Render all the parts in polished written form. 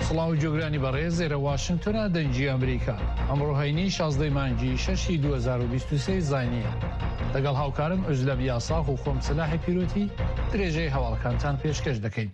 سڵاو جۆگرانی بەڕێز لێرە واشنگتۆنە دەنگی ئەمریکا ئەمڕۆ هەینی 16 مانگی 6 2023 زاینیە لەگەڵ هاوکارم ئۆژلەب یاساغ و خۆم سلاحی پیرۆتی درێژەی هەواڵەکانتان پێشکەش دەکەین.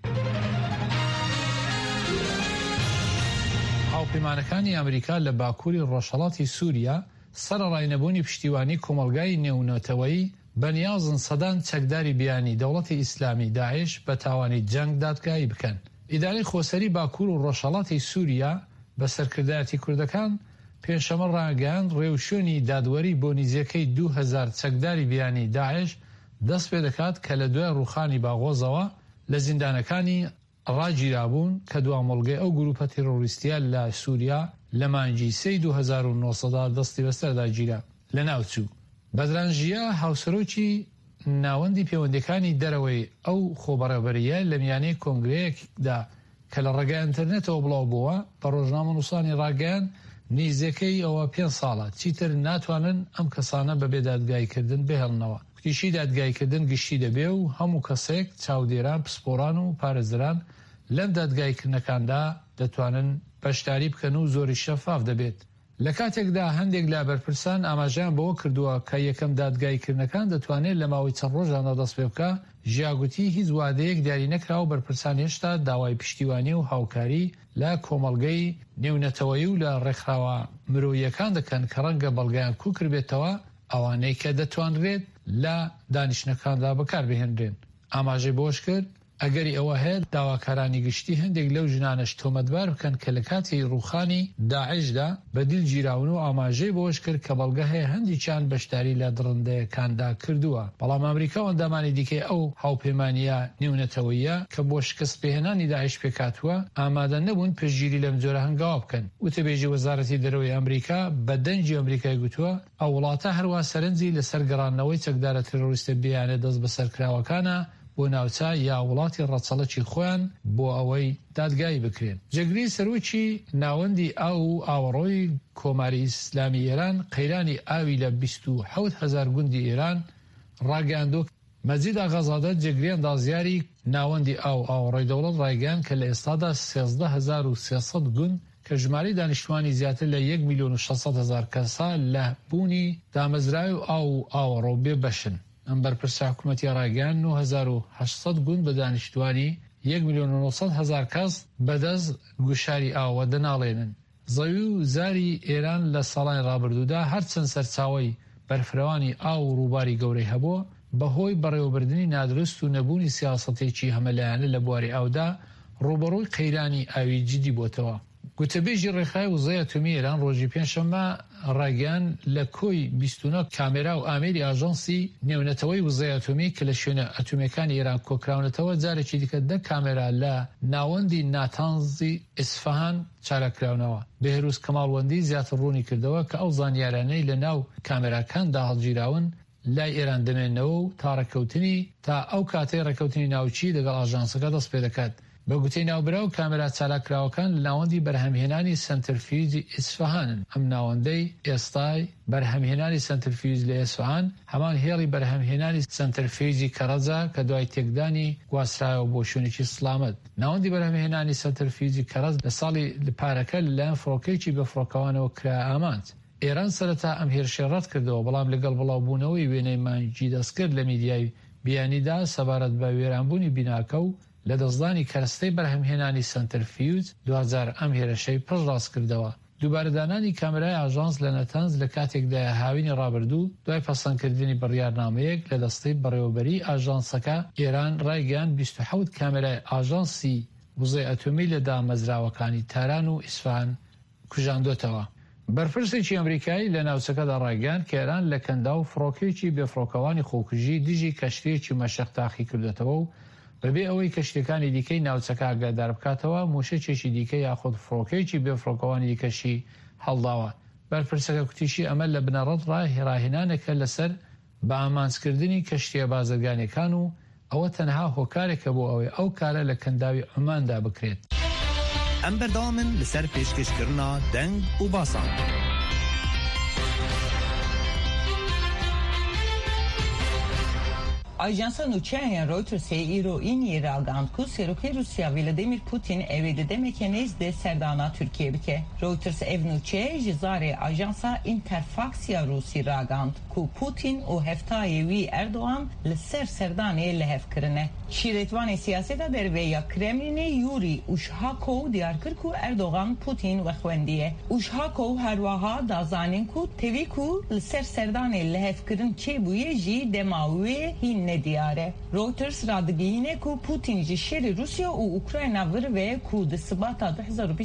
هاوپەیمانەکانی ئەمریکا لە باکووری ڕۆژهەڵاتی سووریا سەرەڕای پشتیوانی کۆمەلگای نێونەتەوەیی بەنیازن سەدان چەکداری بیانی دەوڵەتی ئیسلامی داعش بە تاوانی جەنگ دادگایی بکەن. ئیدارەی خۆسەری باکوور و ڕۆژهەڵاتی سووریا بە سەرکردایەتی کوردەکان پێنجشەمە ڕاگەیاند ڕێوشێنی دادوەری بۆ نزیەکەی 2000 چەکداری بیانی داعش دەست پێ دەکات کە لە دوای ڕوخانی باغۆزەوە لە زیندانەکانی ڕاگیرابوون کە دوامۆڵگەی ئەو گروپە تێرۆریستیە لە سووریا لە مانگی 3 2009 دەستی بەسەردا گیرا لە ناوچوو. بەدرانژیە هاوسەرۆکی ناوەندی پەیوەندیەکانی دەرەوەی ئەو خۆبەڕێوەبەریە لە میانەی کۆنگرەیەکدا کە لە ڕێگای ئینتەرنێتەوە بڵاو بووە بە ڕۆژنامە نووسانی ڕاگەیان نزیەکەی ئەوە 5 ساڵە چیتر ناتوانن ئەم کەسانە بەبێ دادگایکردن بهێڵنەوە. کوتیشی دادگایکردن گشتی دەبێ و هەموو کەسێک چاودێران پسپۆران و پارێزران لەم دادگایکردنەکاندا دەتوانن بەشداری بکەن و زۆری شەفاف دەبێت. لە کاتێکدا هەندێک لا بەرپرسان ئاماژیان بەوە کردووە کە یەکەم دادگایکردنەکان دەتوانێت لە ماوەی چەند ڕۆژانە دەست پێ بکە، ژیاگوتی هیچ وادەیەک دیاری نەکرا و بەرپرسان هێشتا داوای پشتیوانی و هاوکاری لە کۆمەڵگەی نێونەتەوەیی و لە ڕێکخراوە مرۆییەکان دەکەن کە ڕەنگە بەڵگەیان کوکر بێتەوە ئەوانەی کە دەتوانرێت لە دانیشتەکاندا بەکاربهێنرێن. ئاماژەی بۆش کرد ئەگەری ئەوە هەیە داواکارانی گشتی هەندێک لەو ژنانەش تۆمەتبار بکەن کە لە کاتی ڕوخانی داعشدا بەدیل گیراون و ئاماژەی بۆش کرد کە بەڵگە هەیە هەندێکیان بەشداری لە دڕندەیەکاندا کردووە. بەڵام ئەمریکا ئەندامانی دیکەی ئەو هاوپەیمانیە نێونەتەوەییە کە بۆ شکست پێهێنانی داعش پێکاتووە ئامادە نەبوون پشتگیری لەم جۆرە هەنگاوە بکەن. وتەبێژی وەزارەتی دەرەوەی ئەمریکا بە دەنگی ئەمریکای گوتووە ئەو وڵاتە هەروە سەرنجی لەسەر گەڕانەوەی چەکدارە تێرۆریستە بیانێ دەست بەسەرکراوەکانە بۆ ناوچە یا وڵاتی ڕەچەڵەکی خۆیان بۆ ئەوەی دادگایی بکرێن. جێگری سەرۆکی ناوەندی ئاو و ئاوەڕۆی کۆماری ئیسلامی ئێران قەیرانی ئاوی لە 27,000 گوندی ئێران ڕاگەاندۆ. مەجید ئاغازادە جێگریان دازیاری ناوەندی ئاو ئاوەڕۆی دەوڵەت ڕایگەیاند کە لە ئێستادا 13,300 گوند کە ژماری دانیشتوانی زیاتر لە 1,600,000 کەسا لە بوونی دامەزراوی و ئاو و ئاوەڕۆ بێ بەشن. ئەم بەرپرسە حکوومەتی ڕاگەیاند 9,800 گوند بە دانیشتوانی 1,900,000 کەس بەدەست گوشاری ئاوە دەناڵێنن. زەوی و زاری ئێران لە ساڵانی ڕابردوودا هەرچەند سەرچاوی بەرفرەوانی ئاو و ڕووباری گەورەی هەبووە بەهۆی بەڕێوەبردننی نادرست و نەبوونی سیاسەتێکی هەمەلایەنە لە بواری ئاودا ڕوبەڕووی قەیرانی ئاوی جدی بۆتەوە. گوتەبێژی ڕێخای وزەی ئەتۆمی ئێران ڕۆژی پێنجشەممە ڕاگەیاند لە کۆی 29 کامێرا و ئامێری ئاژەنسی نێونەتەوەی وزەی ئەتۆمی کە لە شوێنە ئەتۆمیەکانی ئێران کۆکراونەتەوە جارێکی دیکە 10 کامێرا لە ناوەندی ناتانزی ئیسفەهان چارەکراونەوە. بێهروز کەماڵوەندی زیاتر ڕوونی کردەوە کە ئەو زانیارانەی لە ناو کامێراکاندا هەڵگیراون لای ئێران دەمێنەوە و تا ئەو کاتەی ڕێکەوتنی ناوچی لەگەڵ ئاژانسەکە دەست پێ دەکات. بە گوتەی ناوبرا و کامێرا چالاکراوەکان لە ناوەندی بەرهەمهێنانی سنترفیوزی ئیسفەهانن. ئەم ناوەندەی ئێستای بەرهەمهێنانی سنترفیوز لە ئیسفەهان هەمان هێڵی بەرهەمهێنانی سنترفیوزی کەرەجە کە دوای تێکدانی گواسترایەوە بۆ شوێنێکی سلامت. ناوەندی بەرهەمهێنانی سنترفیوزی کەرەج لە ساڵی پارەکە لەلایەن فڕۆکەیەکی بەفڕۆکەوانەوە کرا ئامانج. ئێران سەرەتا ئەم هێرشەی ڕەت کردەوە، بەڵام لەگەڵ بڵاوبوونەوەی وێنەی مانگی دەستکرد لە میدیای بیانیدا سەبارەت بە وێرانبوونی بیناکە و لە دەستدانی کەرەستەی بەرهەمهێنانی سنترفیوز 2000 ئەم هێرشەی پڕ ڕاست کردەوە. دووبارەدانانی کامێرای ئاژانس لە نەتەنز لە کاتێکدا هاوینی ڕابردوو دوای پەسەندکردنی بڕیارنامەیەک لە دەستەی بەڕێوەبەری ئاژانسەکە ئێران ڕایگەیاند 27 کامێرای ئاژانسی وزەی ئەتۆمی لە دامەزراوەکانی تاران و ئیسفەهان کوژاندۆتەوە. بەرپرسێکی ئەمریکایی لە ناوچەکەدا ڕایگەیاند کە ئێران لە کەندا و فڕۆکەیەکی بێفڕۆکەوانی خۆکوژی دژی کەشتیەکی مەشق تاقی کردێتەوە و بەبێ ئەوەی کەشتەکانی دیکەی ناوچەکە ئاگادار بکاتەوە موشەکێکی دیکە یاخود فڕۆکەیەکی بێفڕۆکەوانی دیکەشی هەڵداوە. بەرپرسەکە کوتیشی ئەمە لە بنەڕەت ڕاهێنانێکە لەسەر بە ئامانجکردنی کەشتیە بازرگانیەکان و ئەوە تەنها هۆکارێکە بۆ ئەوەی ئەو کارە لە کەنداوی عوماندا بکرێت. ئەم بەردەوامن لەسەر پێشکەشکردنا دەنگ و باسان. Ajansa Nuçenya Reuters'e îro îniye ragand ku Serokê Rusya Vladimir Putin evê dide mekenêz de serdana Türkiye bike. Reuters ev nûçe ji zarê ajansa Interfaxia Rusî ragand ku Putin û heftayê wî Erdoğan li ser serdanê lehev kirine. Şîretvanê siyaseta derveya Kremlinê Yuri Ushakov diyar kir ku Erdoğan Putin wexwendiye. Ushakov her wiha da zanîn ku tevî ku li ser serdanê lehev kirin çêbûye jî dema wê hîn nediyare. Reuters radigihîne ku Putin ji şerê Rusya û Ukrayna vir ve ku di sibata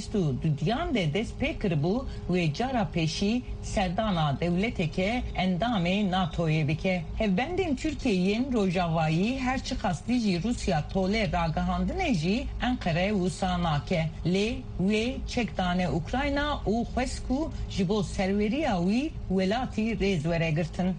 2022 de dest pê kiribû wê cara pêşî serdana dewleteke endamê NATO'yê bike. Hevbendên Türkiye'yên Rojavayî her çi qasdî jî Rusya tolê ragihandinê jî Enkere wisa nake. Lê wê çekdane Ukrayna û xwest ku ji bo serweriya wî welatî rêz weregirtin.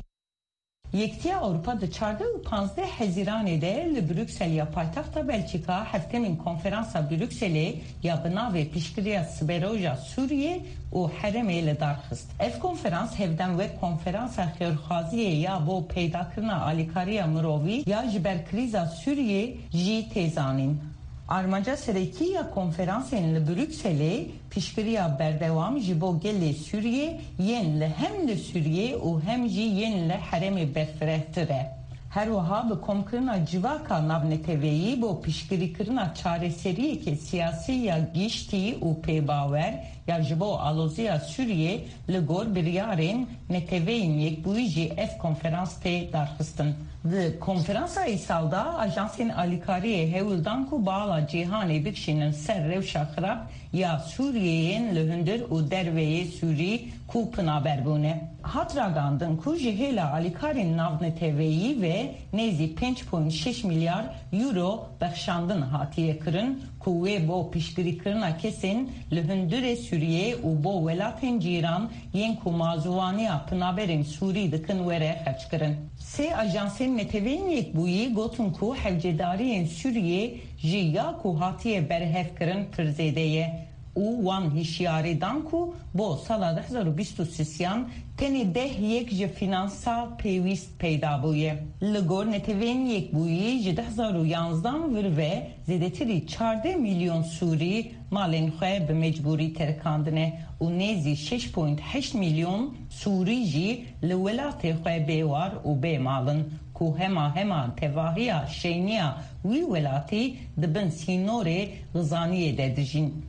Yektiya Avrupa di 14 û 15 Hezîranê de li Brükselya paytexta Belçika heftemên konferansa Brükselê ya bi navê piştgiriya Siberoja Sûriye û heremê li dar xist. Ev konferans hevdem wek konferansa xêrxwaziyê ya bo peydakirina alîkariya mirovî ya ji ber krîza Sûriye jî têzanîn. Armanca serekî ya konferansên li Brükselê piştgiriya berdewam ji bo gelê Sûriye yên li hem li Sûriye û hem jî yên li heremê berfirehtir e. Her wiha bi komkirina civaka navneteveyî bo piştgirîkirina çareseriyekê siyasî ya giştî û pêbawer ya ji bo aloziya Sûriye li gor biryarên neteveyên yekbûyî jî ev konferans tê darxistin. Di konferansa îsalda ajansên alîkariyê hewildan ku bala cîhanê bikişînin ser rewşa xirab ya Sûriyeyên li hundir û derveyê Sûrî ku pinaberbûne. Hat ragandin ku ji hêla alîkarên navneteveyî ve nêzî 5.6 milyar euro bexşandin hatiye kirin ku wê bo piştgirîkirina kesên li hundirê Sûriye û bo welatên cîran yên ku mazûvaniya pinaberên Sûrî dikin were xerç kirin. Sê ajansên neteveyên yekbûyî gotin ku hevcedariyên Sûriye ji ya ku hatiye berhev kirin pir zêde ye û wan hişyarî dan ku bo sala 2023 tenê 10 yek ji finansa pêwîst peyda bûye. Li gor neteveyên yekbûyî ji 2011 vir ve zêdetirî 14 milyon Sûrî malên xwe bi mecbûrî terkandine û nêzî 6.8 milyon Sûrî jî li welatê xwe bêwar û bêmalin ku hema tevahiya şeyniya wî welatî dibin sînorê gizaniyê de dijîn.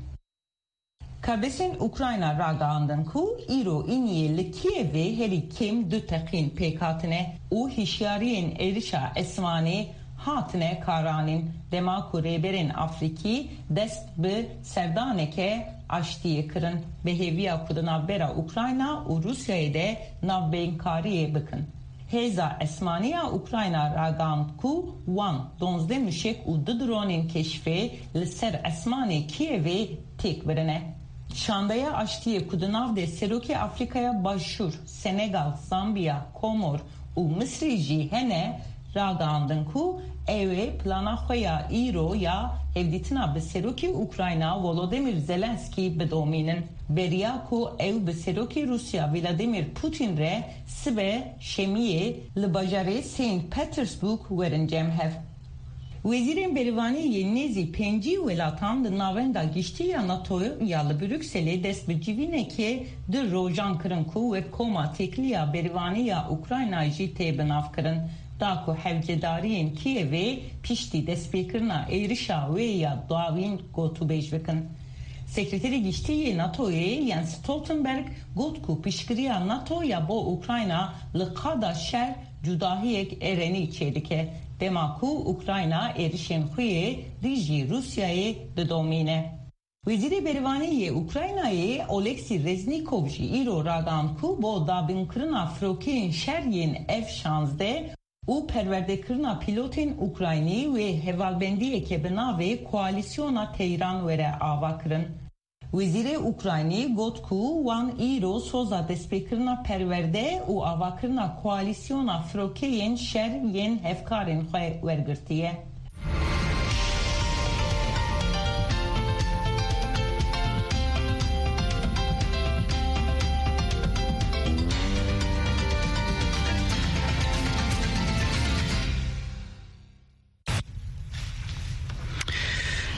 Kardeşên Ukrayna ragandin ku îro îniye li Kievê herî kêm du teqîn pêkhatine û hişyariyên êrişa Esmanî hatine karanîn dema ku rêberên Afrikî dest bi serdaneke aştiyê kirin bihêviya ku di navbera Ukrayna û Rusyayê de navbênkariyê bikin. Hêza Esmaniya Ukrayna ragand ku wan 12 mişek û 2 dronên keşfê li ser Esmanê Kievê têk birine. Şandaya aştiye ku di nav de Serokê Afrikaya başûr, Senegal, Zambiya, Komor û Misrî jî hene ragandin ku ew ê plana xwe ya îro ya hevdîtina bi Serokê Ukrayna Volodymyr Zelenskî bidomînin. Beriya ku ew bi Serokê Rusya Vladimir Putin re sibe şemiyê li bajarê Saint Petersburg werin cemhev. Wezîrên Berîvaniyê nêzî 5 welatan di navenda giştiya NATO'ya ya li Brükselê dest bi civînekê di rojan kirin ku wek koma têkiliya berîvaniya Ukrayna jî tê binav kirin. Da ku hevcedariyên Kievê piştî destpêkirina êrişa wê ya dawîn gotûbêj bikin. Sekreterî Giştiyê NATO'yê Jens Stoltenberg got ku piştgiriya NATO ya bo Ukrayna li qada şer cudahiyek erenî çêdike. Dema ku Ukrayna êrişên xwe yê dijî Rusyayê didomîne. Wezîrê Berîvaniyê Ukraynayê Oleksî Reznikov jî îro ragand ku bo dabînkirina firokeyên şer yên F-16 û perwerdekirina pilotên Ukraynî wê hevalbendiyeke bi navê Koalîsyona Teyran were ava kirin. Wezîrê Ukraynî got ku wan îro soza destpêkirina perwerde û avakirina koalîsyona firokeyên şer yên hevkarên xwe wergirtiye.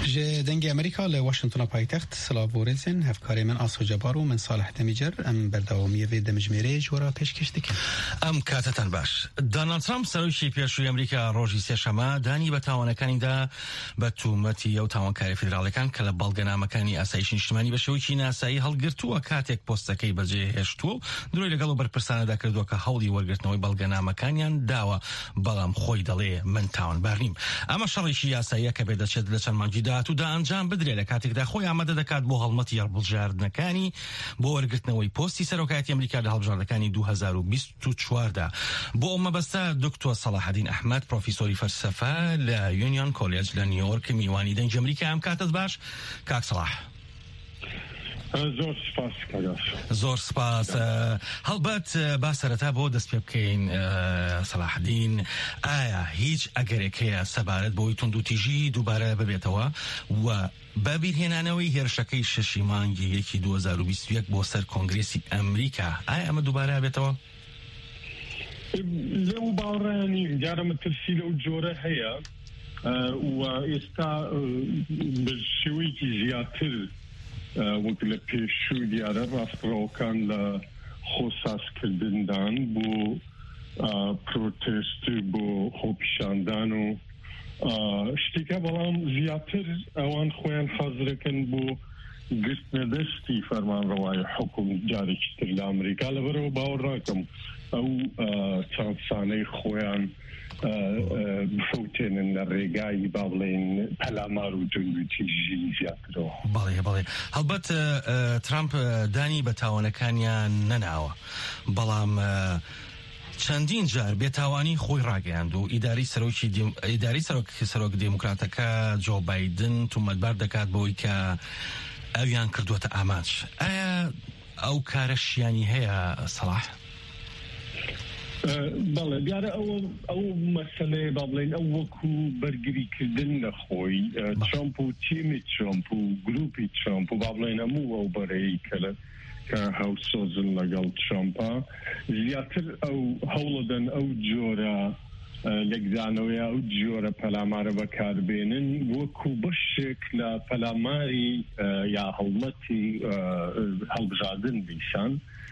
جه دنگ امریکا لواشنطن پایتخت سلاوورزن هفکاری من آسو جبارو من صالح دمیجر ام برداومی و دمجمیره جورا پیشکش دکن ام کاتتان باش دونالد ترامپ سروشی پیشوی امریکا روزی سهشنبه دانی به تاوانکانیدا به تومەتی ئەو تاوانکاری فیدراڵەکان کە لە بەڵگەنامەکانی ئاسایشی نیشتیمانی بە شێوەیەکی ناسایی هەڵگرتووە کاتێک پۆستەکەی بەجێهێشتووە درۆی لەگەڵ و بەرپرسانەدا کردووە کە هەوڵی وەرگرتنەوەی بەڵگەنامەکانیان داوە بەڵام خۆی دەڵێ من تاوانبار نیم. ئەمە شەڕێکی یاساییە کە بێدەچێت لە چەند مانگی داهاتوودا ئەنجام بدرێت لە کاتێکدا خۆی ئامادە دەکات بۆ هەڵمەتی هەڵبژاردنەکانی بۆ وەرگرتنەوەی پۆستی سەرۆکایەتی ئەمریکا لە هەڵبژاردنەکانی 2024دا. بۆ ئەو مەبەستە دکتۆر سەلاحەدین ئەحمەد پرۆفیسۆری فەلسەفە لە یونیۆن کۆلێج لە نیویۆرک میوانی دەنگی ئەمریکا ئەم کاتت باش کاک سەلاح. زۆر سپاس. هەڵبەت با سەرەتا بۆ دەست پێ بکەین سەلاحەدین ئایا هیچ ئەگەرێکەیە سەبارەت بۆی توندوتیژی دووبارە ببێتەوە و بەبیرهێنانەوەی هێرشەکەی شەشی مانگی 2021 بۆ سەر کۆنگرێسی ئەمریکا ئایا ئەمە دووبارە بێتەوە؟ لەو باوەڕیانی جارە مەترسی لەو جۆرە هەیە و ئێستا بە شێوەیەکی زیاتر وەک لە پێشوو دیارە ڕاستڕەوەکان لە خۆسازکردندان بۆ پرۆتێست بۆ خۆپیشاندان و شتێکە بەڵام زیاتر ئەوان خۆیان حازرەکەن بۆ گرتنە دەستی فەرمانڕەوای حکوم جارێکی تر لە ئەمریکا لەبەرەوە باوەڕ ناکەم ئەو چەند سانەی خۆیان بفوتێنن لە ڕێگای با بڵێن پەلامار و توندوتیژی زیاترەوە. بەڵێ هەڵبەت ترامپ دانی بە تاوانەکانیان نەناوە بەڵام چەندین جار بێتاوانی خۆی ڕاگەیاند و ئیداری سەرۆک دموکراتەکە جۆ بایدن تومەتبار دەکات بۆی کە ئەویان کردووەتە ئاماج. ئایا ئەو کارەشیانی هەیە سەلاح؟ بەڵێ دیارە ئەو مەسەلەیە با بڵێن ئەو وەکو بەرگریکردن لە خۆی ترامپ و تیمی ترامپ و گروپی ترامپ و با بڵێن هەموو ئەو بەرەی کە هاوسۆزن لەگەڵ ترامپا زیاتر ئەو هەوڵەدەن ئەو جۆرە لەگزانەوەیە ئەو جۆرە پەلامارە بەکاربێنن وەکو بەشێک لە پەلاماری یا هەڵمەتی هەڵبژاردن بیسان.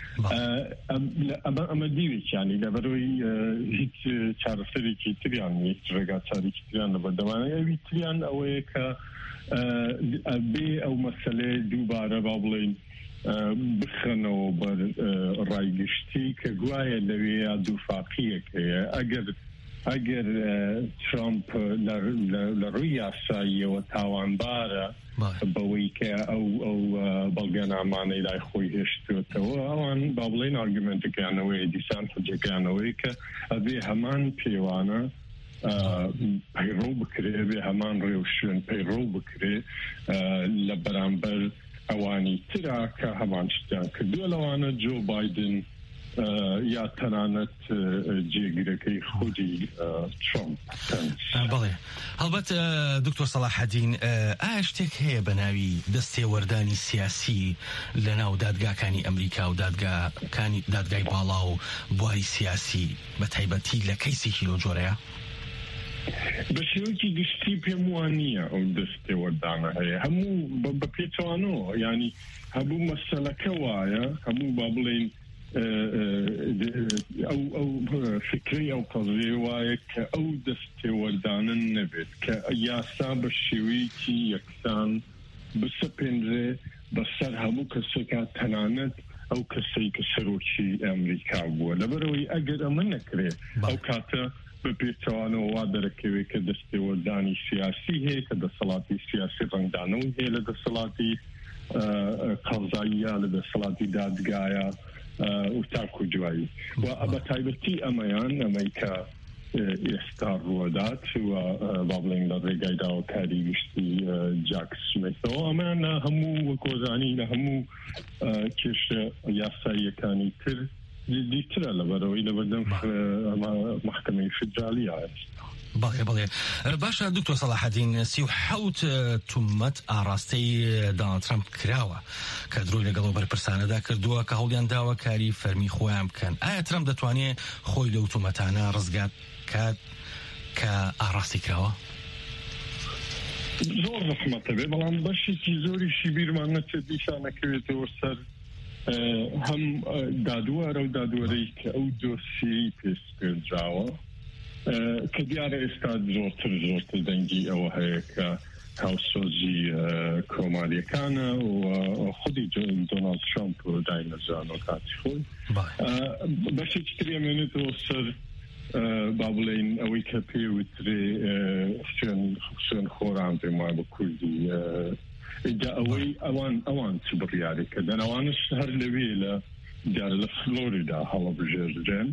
ئەمە دیوێکیانی لەبەرەوەی هیچ چارەسەرێکی تریان هیچ ڕێگا چارێکی تریان لەبەردەوانەیە ئەوی تریان ئەوەیە کە بێ ئەو مەسەلەیە دووبارە با بڵێن بخەنەوە بەر ڕایگشتی کە گوایە لەوەیە دووفاقیەک هەیە. ئەگەر ترامپ لە ڕووی یاساییەوە تاوانبارە بەوەی کە ئەو بەڵگەنامانەی لای خۆی هێشتوێتەوە ئەوان با بڵێن ئارگومنتەکانەوەی دیسان حجەکانەوەی کە ئەبێ هەمان پێوانە پەیڕۆ بکرێ بێ هەمان ڕێو شوێن پەیڕۆ بکرێ لە بەرامبەر ئەوانی ترا کە هەمان شتیان کردووە لەوانە جۆ بایدن یا تەنانەت جێگیرەکەی خودی ترامپ. بەڵێ هەڵبەت دکتۆر سەلاحەدین ئایا شتێک هەیە بە ناوی دەستێوەردانی سیاسی لە ناو دادگاکانی ئەمریکا و دادگای باڵا و بواری سیاسی بە تایبەتی لە کەیسێکی لەو جۆرەیە؟ بە شێوەیەکی گشتی پێم وان نییە ئەو دەستێوەردانە هەیە هەموو بە پێچوانەوە ینی هەموو مەسەلەکە وایە هەموو با بڵێن ئەو فکری ئەو قەزێ وایە کە ئەو دەستێوەردانن نەبێت کە یاسا بە شێوەیەکی یەکسان بسەپێنرێ بەسەر هەموو کەسێکە تەنانەت ئەو کەسەی کە سەرۆکی ئەمریکا بووە لەبەرەوەی ئەگەر ئەمە نەکرێ ئەو کاتە بپێچوانەوە وا دەرەکەوێت کە دەستێوەردانی سیاسی هەیە کە دەسەڵاتی سیاسی ڕنگدانەوەی هەیە لە دەسەڵاتی قەزاییە لە دەسەڵاتی دادگایە و تاکو جوایی و بە تایبەتی ئەمەیان ئەمەی کە ئێستا ڕوەدات و با بڵێن لە ڕێگای داواکاری گشتی جاک سمیتەوە ئەمەیان هەموو وەکۆزانی لە هەموو کێشە یاساییەکانی تر دیترە لەبەرەوەی لەبەردەم محکەمەی فیدرالیە. بەڵێ باشە دکتۆر سەلاحەدین 37 تومەت ئاڕاستەی دۆناڵد ترامپ کراوە کە درۆی لەگەڵ بەرپرسانەدا کردووە کە هەوڵیان داوە کاری فەرمی خۆیان بکەن. ئایا ترامپ دەتوانێت خۆی لەو تومەتانە ڕزگار کات کە ئاڕاستی کراوە؟ زۆر ڕحمەتە بێ بەڵام بەشێکی زۆریشی بیرمان نەچێت دیشانەکەوێتەوە سەر هەم دادوەرە و دادوەرەی کە ئەو دۆسیەی پێدراوە کە دیارە ئێستا زۆرتر دەنگی ئەوە هەیە کە هاوسۆزی کۆماریەکانە و خودی دۆنالد ترامپ و داینەزانەوە کاتی خۆی بەشێکی ترێمێنێتەوە سەر با بڵێن ئەوەی کە پێوترێ خوێن خۆران پێم وایە بە کوردی ئەوەی ئەوان چ بڕیارێکە دەنەوانش هەر لەوێ لە دیارە لە فلۆریدا هەڵەبژێردرێن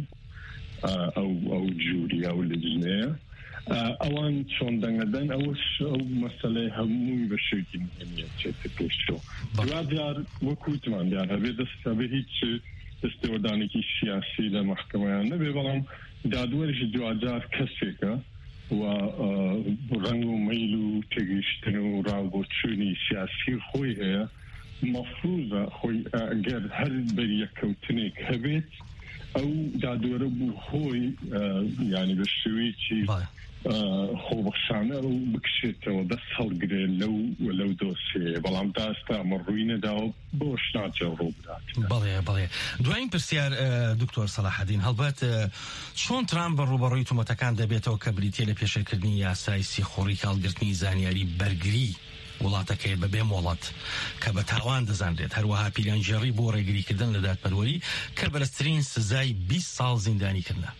ئەو جووری ئەو لەجنەیە ئەوان چۆن دەنگەدەن ئەوش ئەو مەسەلەی هەمووی بە شێکی مهمیە چێتە پێشەوە دوجار وەکوتمان دیار هەبێ دەستەبێ هیچ دەستێوەدانێکی سیاسی لە مەحکەمەیان نەبێ بەڵام دادوەرش دوجار کەسێکە و ڕنگ و مەیل و تێگەیشتن و ڕاوبۆچوونی سیاسی خۆی هەیە مەفروضە خۆی ئەگەر هەر بەریەکەوتنێک هەبێت ئەو دادوەرە بوو خۆی یعنی بە شێوەیەکی خۆبەخشانە و بکشێتەوە دەست هەڵگرێ لەو دۆسیەیە بەڵام تا ئێستا ئەمە ڕووی نەداوە بۆش ناچێ ڕوو بدات. بەڵێ دوایین پرسیار دکتۆر سەلاحەدین هەڵبەت چۆن ترامپ بە ڕوبەڕووی تومەتەکان دەبێتەوە کە بریتیە لە پێشەکردنی یاسای سیخۆڕی هەڵگرتنی زانیاری بەرگری وڵاتەکەی بەبێ مۆڵەت کە بە تاوان دەزانرێت هەروەها پیلانجێڕی بۆ ڕێگریکردن لە دادپەروەری کە بەرزترین سزای 20 ساڵ زیندانیکردنە.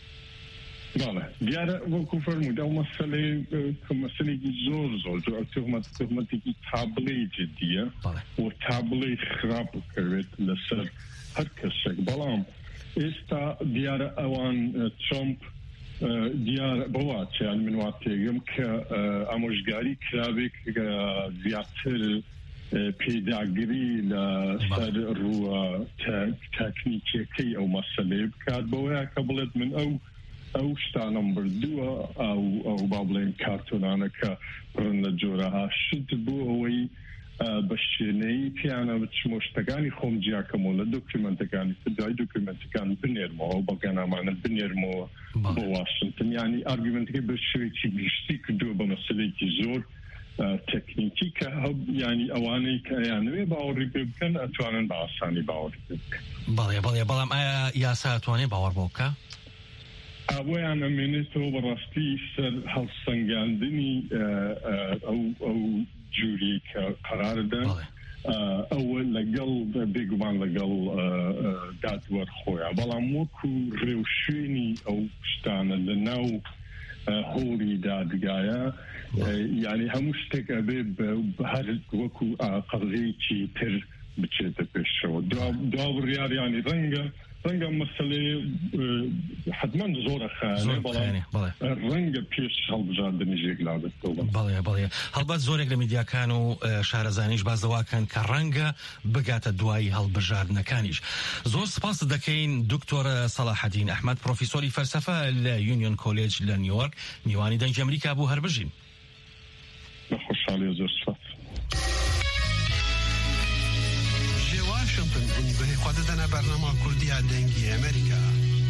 دیارە وەکو فەرموویت ئەو مەسەلەیەکی زۆر تۆهمەتێکی تابڵەی جددیە و تابڵەی خراپ بکەوێت لەسەر هەر کەسێک بەڵام ئێستا دیارە ئەوان ترامپ دیار بەواتیان من وا تێگەم کە ئامۆژگاری کرابێک زیاتر پێداگری لە سەر ڕووە تەکنیکیەکەی ئەو مەسەلەیە بکات بەوەیە کە بڵێت من ئەو شتانم بردووە ئەو با بڵێن کارتۆنانە کە ڕن لە جۆرەها شت بوو ئەوەی بە شوێنەی پیانە بچمۆ شتەکانی خۆم جیاکەمەوە لە دۆکیومنتەکانی دوای دۆکیومنتەکان بنێرمەوە بەگەنامانە بنێرمەوە بۆ واشنگتن ینی ئارگومنتەکەی بە شێوەیەکی گشتی کردووە بە مەسەلەیەکی زۆر تەکنیکی کە ینی ئەوانەی کە یانوێ باوەڕی پێ بکەن ئەتوانن بە ئاسانی باوەڕی پێ بکەن. بەڵێ بەڵام ئایا یاسا ئەتوانێت باوەڕ بۆ بکە؟ ئەوەیان ئەمێنێتەوە بەڕاستی سەر هەڵسەنگاندنی ئەو جووری کە قەراردە ئەوە لەگەڵ بێگومان لەگەڵ دادوەر خۆیان بەڵام وەکو ڕێوشوێنی ئەو شتانە لە ناو هۆڵی دادگایە یعنی هەموو شتێک ئەبێ هەر وەکو قەڵەیەکی تر بچێتە پێشەوە دوا بڕیاریانی ڕەنگە مەسەلەیە حتمەن زۆرە خانێ بەڵام ڕەنگە پێش هەڵبژاردنیژێک لابێتەوە. بەڵێ هەڵبەت زۆرێک لە میدیاکان و شارەزانیش بازەواکەن کە ڕەنگە بگاتە دوای هەڵبژاردنەکانیش. زۆر سپاس دەکەین دکتۆر سەلاحەدین ئەحمەد پرۆفیسۆری فەلسەفە لە یونیۆن کۆلێج لە نیویۆرک میوانی دەنگی ئەمریکا بوو هەر بژین. بەخۆشحاڵی زۆر سپاس. گوهی خود دنه برنامه کردی دنگی امریکا.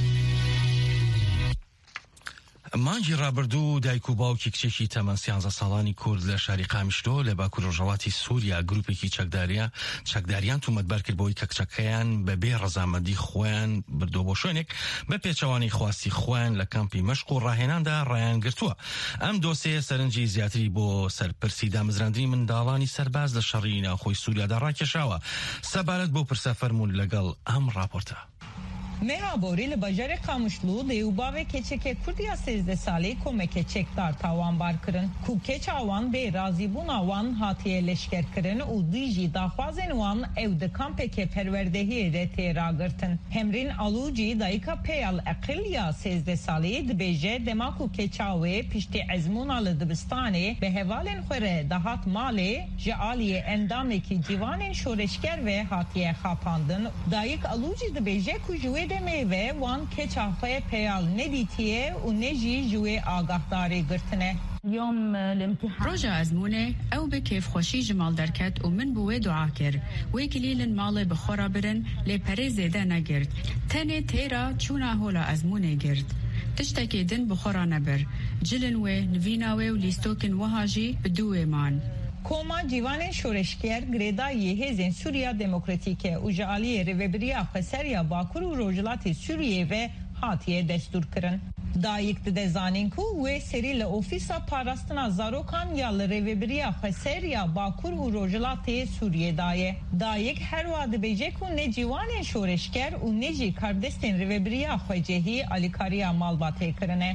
مانجی رابردوو دایک و باوکی کچێکی تەمەن 13 ساڵانی کورد لە شاری قامیشلۆ لە باکوور ڕۆژهەڵاتی سووریا گروپێکی چەکداریان تومەتبەر کرد بۆی کە کچەکەیان بەبێ ڕەزامەندی خۆیان بردۆ بۆ شوێنێک بە پێچەوانی خواستی خۆیان لە کەمپی مەشق و ڕاهێناندا ڕایان گرتووە. ئەم دۆسەیە سەرنجی زیاتری بۆ سەرپرسی دامەزراندنی منداڵانی سەرباز لە شەڕی ناوخۆی سووریادا ڕاکێشاوە. سەبارەت بۆ پرسە فەرموون لەگەڵ ئەم راپۆرتە. Mehabori li bajarê Qamişlû dêwbavê keçekê Kurdiya 13 salê komekê çekdar tawanbar kirin. Ku keça wan bê razîbûna wan hatiye leşkerkirin û dijî daxwazên wan ew di kampekê perwerdehiyê de tê ragirtin. Hemrîn Alûcî dayika Peyal Eqilya 13 salê dibêje dema ku keça wê piştî ezmûna li dibistanê bi hevalên xwe re dihat malê ji aliyê endamekî cîvanên şoreşker ve hatiye xapandin. Dayik Alûcî dibêje ku ji wê demê ve wan keça xwe peyal nedîtiye û ne jî ji wê agahdarê girtine. Roja ezmûnê ew bi kêfxweşî ji mal derket û min bi wê dua kir. Wê kilîlin malê bi xwe re birin lê perê zêde negirt. Tenê têra çûna hola ezmûnê girt. تشتكي دن بخورا نبر جلنوه نویناوه و لیستوکن وهاجی بدوه مان کوما جیوان شورشگر گریدا یهزین سوریا دموکراتیک و جالی ریوبریا خسریا باکور و روجلات سوریه و هاتیه دستور کرن. دایک دزانین کو و سری ل اوفیسا پاراستنا زاروکان یا ل ریوبریا خسریا باکور و روجلات سوریه دایک هر واد بیجه کو نه جیوان شورشگر و نه جی کاردستین ریوبریا خجهی الیکاریا مالباته کرنه.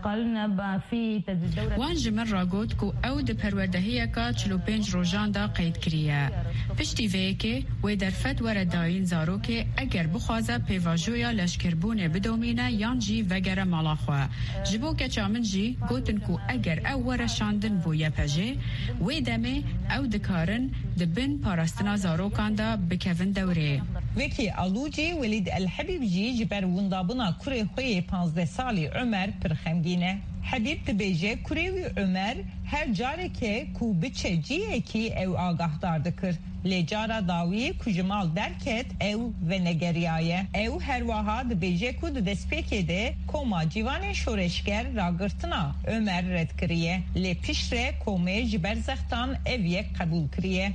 وان جمر راگوت کو او د پروردهیه کا 45 روزان دا قید کریه پشتی ویکه و در فتوره داین زارو که اگر بخوازه پیواجویا لشکربونه بدومینه یان جی وگره مالاخواه جبو که چامن جی گوتن کو اگر او ورشاندن بویه پجه و دمه او دکارن دبن پاراستنا زارو کاندا بکوین دوره وکی آلوجی ولید الحبیب جی جبر وندابنا کره خوی 15 سالی عمر پرخمگینه حبیب تبیجه کره عمر هر جاره که کو بچه جیه کی او آگاهدار دکر لجارا داوی کجمال درکت او و نگریایه او هر واها دبیجه کو دسپیکه ده کوما جیوان شورشگر راگرتنا عمر رد کریه لی پیشره کومه جبر زختان اویه قبول کریه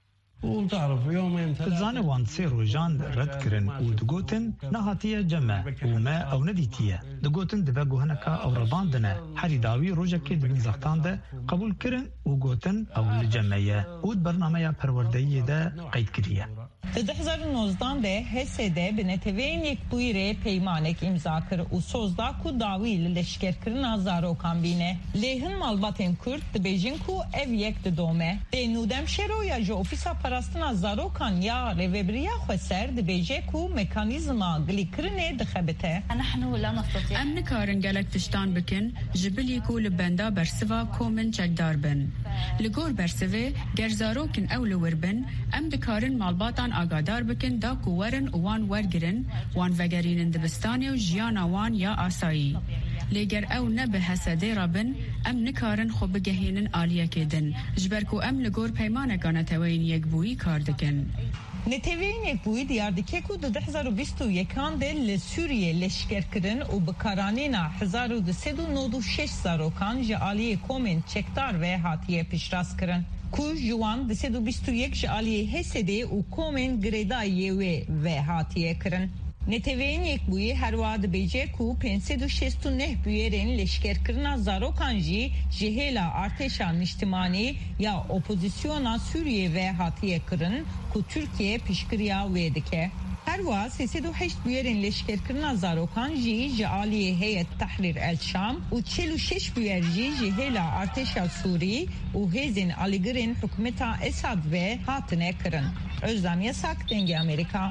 زانه وان سي روجان رد كرن ودقوتن نهاتية جمع وما او نديتية دقوتن دباقو هنكا او رباندنا حري داوي روجا كي دبن زختان ده قبول كرن وقوتن او الجمعية ود برنامج پروردهية ده قيد كريه. در 2019 ده حسده به نتوین یک بویره پیمانک امضا کرد و سوزدا کو داوی لشکر کرنا زاروکان بینه لیهن مالباتن کرد ده بیجن کو او یک دومه به نودم شرو یا جو اوفیسا پراستنا زاروکان یا ریوبریا خسر ده بیجه کو مکانیزما گلی کرنه دخبته ام نکارن گلک تشتان بکن جبلی کو لبندا برسوا کومن چکدار بن لگور برسوه گرزاروکن او لوربن ام دکارن مالباتان آگادار بکن دا کوورن وان ورگرن وان وگرین دبستانی و جیانا وان یا آسایی لیگر او نبه حسده رابن ام نکارن خوب بگهینن آلیه کدن جبرکو ام لگور پیمانگانه توین یک بویی کار دکن نتوین یک بوی دیاردکه کو در 2021 ده لسوریه لشکر کرن و بکارانینا 1296 زاروکان جعالی کومن چکدار و هاتیه پیشراست کرن کو جوان 221 جعالی حسده و کومن گریدایه و هاتیه کرن نتوین یک بوی هر واد بیجه کو 569 بویرین لشکر کرنا زاروکان جی جهیلا ارتشا نشتمانی یا اپوزیسیونا سوریه و هاتیه کرن کو ترکیه پیشکریا ویدکه هر واد 308 بویرین لشکر کرنا زاروکان جی جعالی هیئت تحریر الشام و 46 بویر جی جهیلا ارتشا سوری و هیزین آلیگرین حکمتا اساد و هاتنه کرن özlem yasak denge Amerika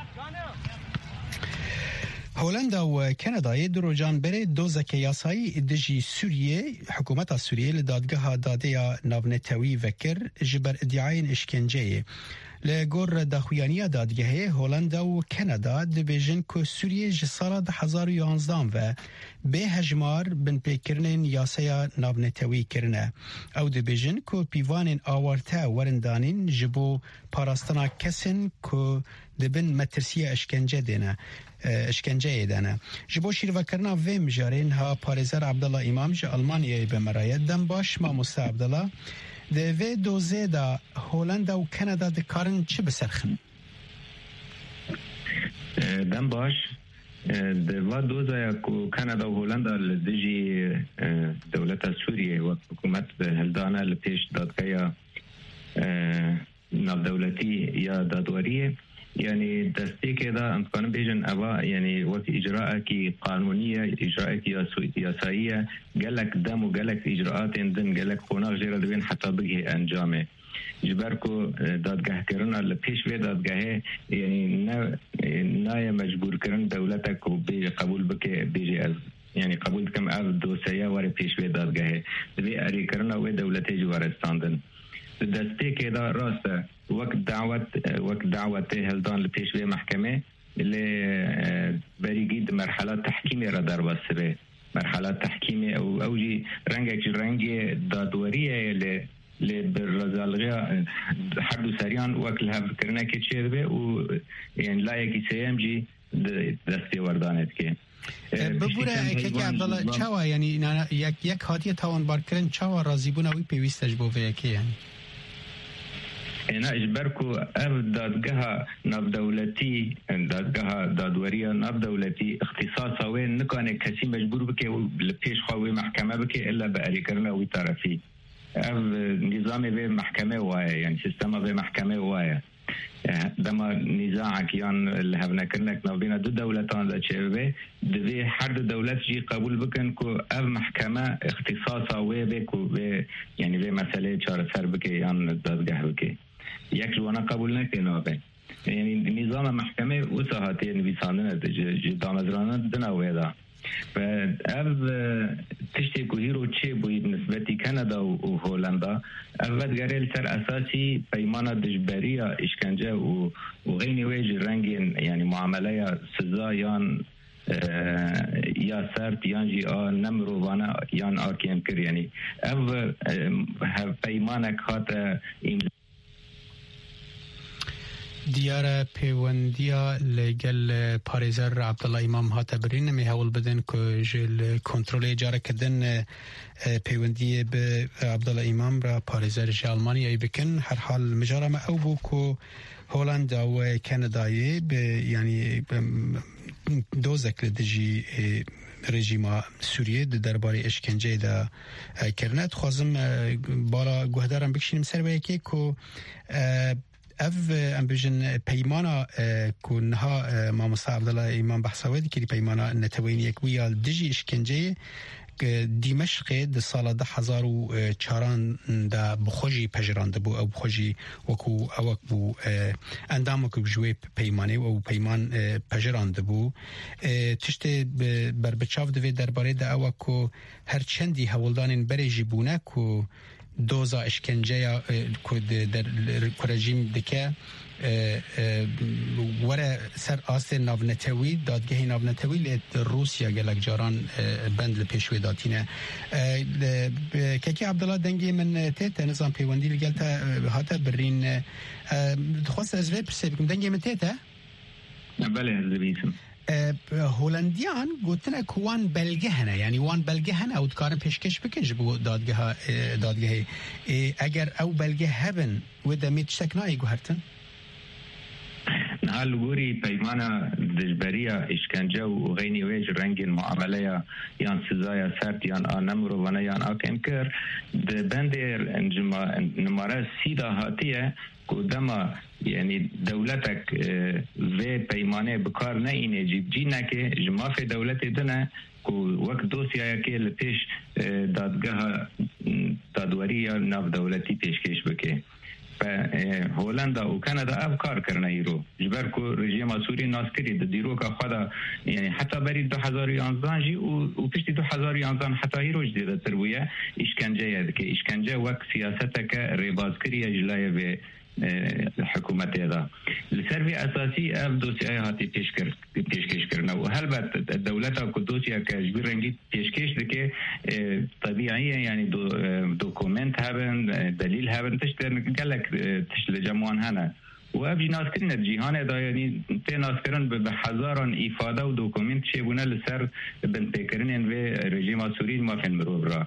هولندا و کانادا دروجان بره دوزک یاسایی دجی سوریه حکومت سوریه لدادگاه داده ناونتوی وکر جبر ادعای اشکنجه لگور داخویانی دادگاه هولندا و کانادا دبیجن که سوریه جسال 2011 و به هجمار بن پیکرنین یاسیا ناونتوی کرنه او دبیجن که پیوانین آورته ورندانین جبو پاراستنا کسین که دبن مترسیه اشکنجه دانه جبو شیروکرنا و مجارین ها پارزر عبدالله امام جه آلمانیای بمرایت دم باش ما مسته عبدالله ده و دوزه دا هولندا و کانادا ده کارن چه بسرخن؟ دم باش ده و دوزه یا کانادا و هولندا لدیجی دولت سوریه و حکومت هلدانه لپیش دادگاه ناف دولتی یا دادواریه يعني دستي كده امكان بيجن ابا يعني وقت اجراء كي قانونيه اجراء كي سياسيه قالك دم وقالك اجراءات ضمن قالك هناك غير دبين حتى بيجي انجامه جبركو دادگاه كرنا لپیش و دادگاه يعني نا مجبور كرن دولتك وبيجي قبول بك بيجي از يعني قبول كم از دوسيه ور پیش و دادگاه بي اري كرنا و دولتي جوارستاندن دستی که دا راسته وقت دعوت هلدان لپیش به محکمه لبریگید مرحله تحکیمی را در بسته مرحله تحکیمی او اوجی رنگ دادوریه لبرزالغیا حد سریان وقت لها کرنه که چه به و یعنی لایکی سیم جی دستی وردانت که ببوره که عبدالله چاوا یعنی یک هادی تاوان بارکرن چاوا راضی بونا وی پیوستش بو ویکی یعنی انا اجبركو اف دادگاه ناب دولتي دادگاه دادوريه ناب دولتي اختصاصا وين نكون كسي مجبور بك لبيش خاوي محكمه بك الا باريكرنا وي طرفي اف نظامي به محكمه وايه يعني سيستم به محكمه وايه دما نزاعك يان اللي هبنا كرنك نابينا دو دولتان دا چه دوی هر دو دولت جي قبول بکن کو اف محکمه اختصاصا وی بکو يعني به مسئله چاره سر بک یان دادگاه بک یک جوانا قبول نکنه به يعني نظام محکمه وساحتی نویساندن دامزرانه دنویدا فاف تشتي كوهيرو تشي بو نسبتي كندا وهولندا افاد غاريل سر اساسي بيمانه دجبريه اشكنجه وغيني ويج رنگين يعني معامله سزا يان يا سرت يان جي نمرو وانا يان اركيم كر يعني اف بيمانه خاطر دیار پیوندیا لگل پاریزر عبدالله امام هات برین می هول بدن که جل کنترل جاره کردن پیوندی به عبدالله امام را پاریزر جالمانی ای بکن هر حال مجاره ما او بو که هولندا و کانادایی یعنی دوزک لدجی رژیم سوریه درباره اشکنجه دا کرنت خوازم بالا گوهدارم بکشینیم سر ویکی که اف امبیجن پیمانا کنها ماموسا عبدالله امام بحثاوی که پیمانا نتوین یک ویال دجی اشکنجه دمشق د سال 2004 دا بخوجی پجرانده بو او بخوجی وکو اوک بو اندامو که بجوی پیمانه و پیمان پجرانده بو تشت بر بچاو دوی درباره دا اوکو هر چندی هولدانین بریجی بونه که دوزا اشکنجه که در رژیم دکه وره سر آست ناونتوی دادگاه ناونتوی لیت روسیا گلک جاران بند لپیشوی داتینه که عبدالله دنگی من تیت نظام پیوندی لگلتا هاتا برین خواست از وی پرسه بکم دنگی من تیت بله از بیسم هولندیان گوتنه که وان بلگه هنه یعنی وان بلگه هنه او دکارن پیشکش بکنج بو دادگاه اگر او بلگه هبن و دمیت شکنایی گوهرتن نهال لغوري بيمانا دجبرية إشكنجة وغيني ويج رنجين معاملة يان سزايا سرت يان نمرو وانا يان آكمكر بندر نمارة سيدا هاتية قدما يعني دولتك في بيمانة بكار ناينة جيب جينك جما في دولتي دنا وقت دوسيا كي لبيش دادگاه دادورية ناف دولتي پیشکش بكي هولندا و کانادا افکار کرنه ایرو جبر کو رژیم سوری ناسکری د دیرو کا خدا یعنی حتی بری 2011 جی و پشت 2011 حتی ایرو جدید تربیه اشکنجه ید که اشکنجه وقت سیاستک ریبازکری جلای به حکومت دا لسروی اساسی اف دوسیه هاتی پیشکش کرنا و هل بعد الدولت کو دوسیه که جبر رنگی پیشکش دکه طبیعیه یعنی دوکومنت هبن دلیل هبن تشتر گلک تشل جمعان هنه و ابجی ناسکرین الجیهان دا یعنی تی ناسکرین به هزاران ایفاده و دوکومنت چیبونه لسر بنتکرین و رژیم سوری ما فین مروب را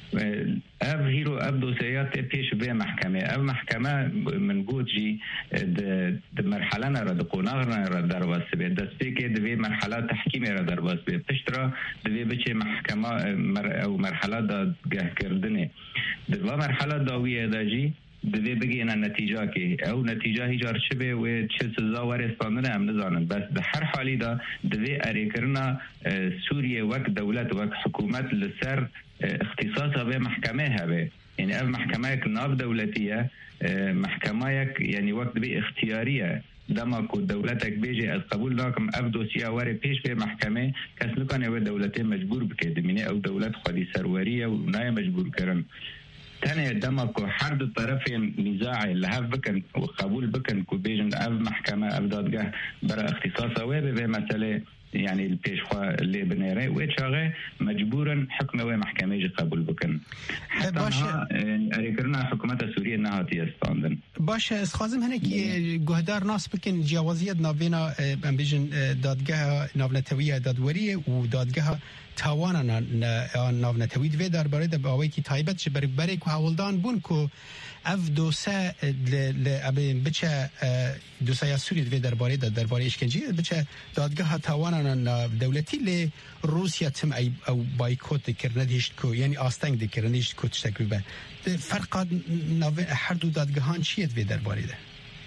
اف هيرو ابدو سيات پیش به محکمه اف محکمه من گوت جی د مرحله نه را د قوناغ نه را در واسه به دسته کې د مرحله تحکیم را در واسه به پشترا د بچ محکمه او مرحله د گه کردنه د مرحله داویه داجی د بگی نه نتیجه کې او نتیجه هیجار شبه و چه سزا ورستاندنه هم نزانن بس د هر حالی دا د اریکرنا سوریه وک دولت وک حکومت لسر اختصاصا به محکمه هبه یعنی اف محکمه یک ناف دولتیه محکمه یک یعنی وقت به اختیاریه دما کو دولتک بیجی از قبول ناکم اف دوسیه واره پیش به محکمه کس نکنه و دولت مجبور بکه دمینه او دولت خودی سروریه و نای مجبور کرن تاني دمك حرد الطرف نزاع لهف بكن وقبول بكن كو بيجن اف محكمه اف دادگاه برا اختصاص ويب به مساله يعني البيشخوا اللي بنيري وشاغه مجبورا حكمه ومحكمه قبول بكن حتى اريكرنا حكومه سوريا انها تيستاندن باشه اسخازم هناك جهدار ناس بكن جوازيت نابينا ام بيجن دادگاه ناونتويه دادوري ودادگاه تاوانا ناونتوي دوی درباره د باوی کی تایبت چې بربره کو حولدان بون کو اف دوسه ل بچه دوسه سوریه دوی درباره اشکنجی بچه دادگاه تاوانا دولتی ل روسیا تم او بایکوت کردن هیچ کو یعنی آستنگ کردن هیچ کو تشکیبه فرق هر دو دادگاهان چیه دوی درباره ده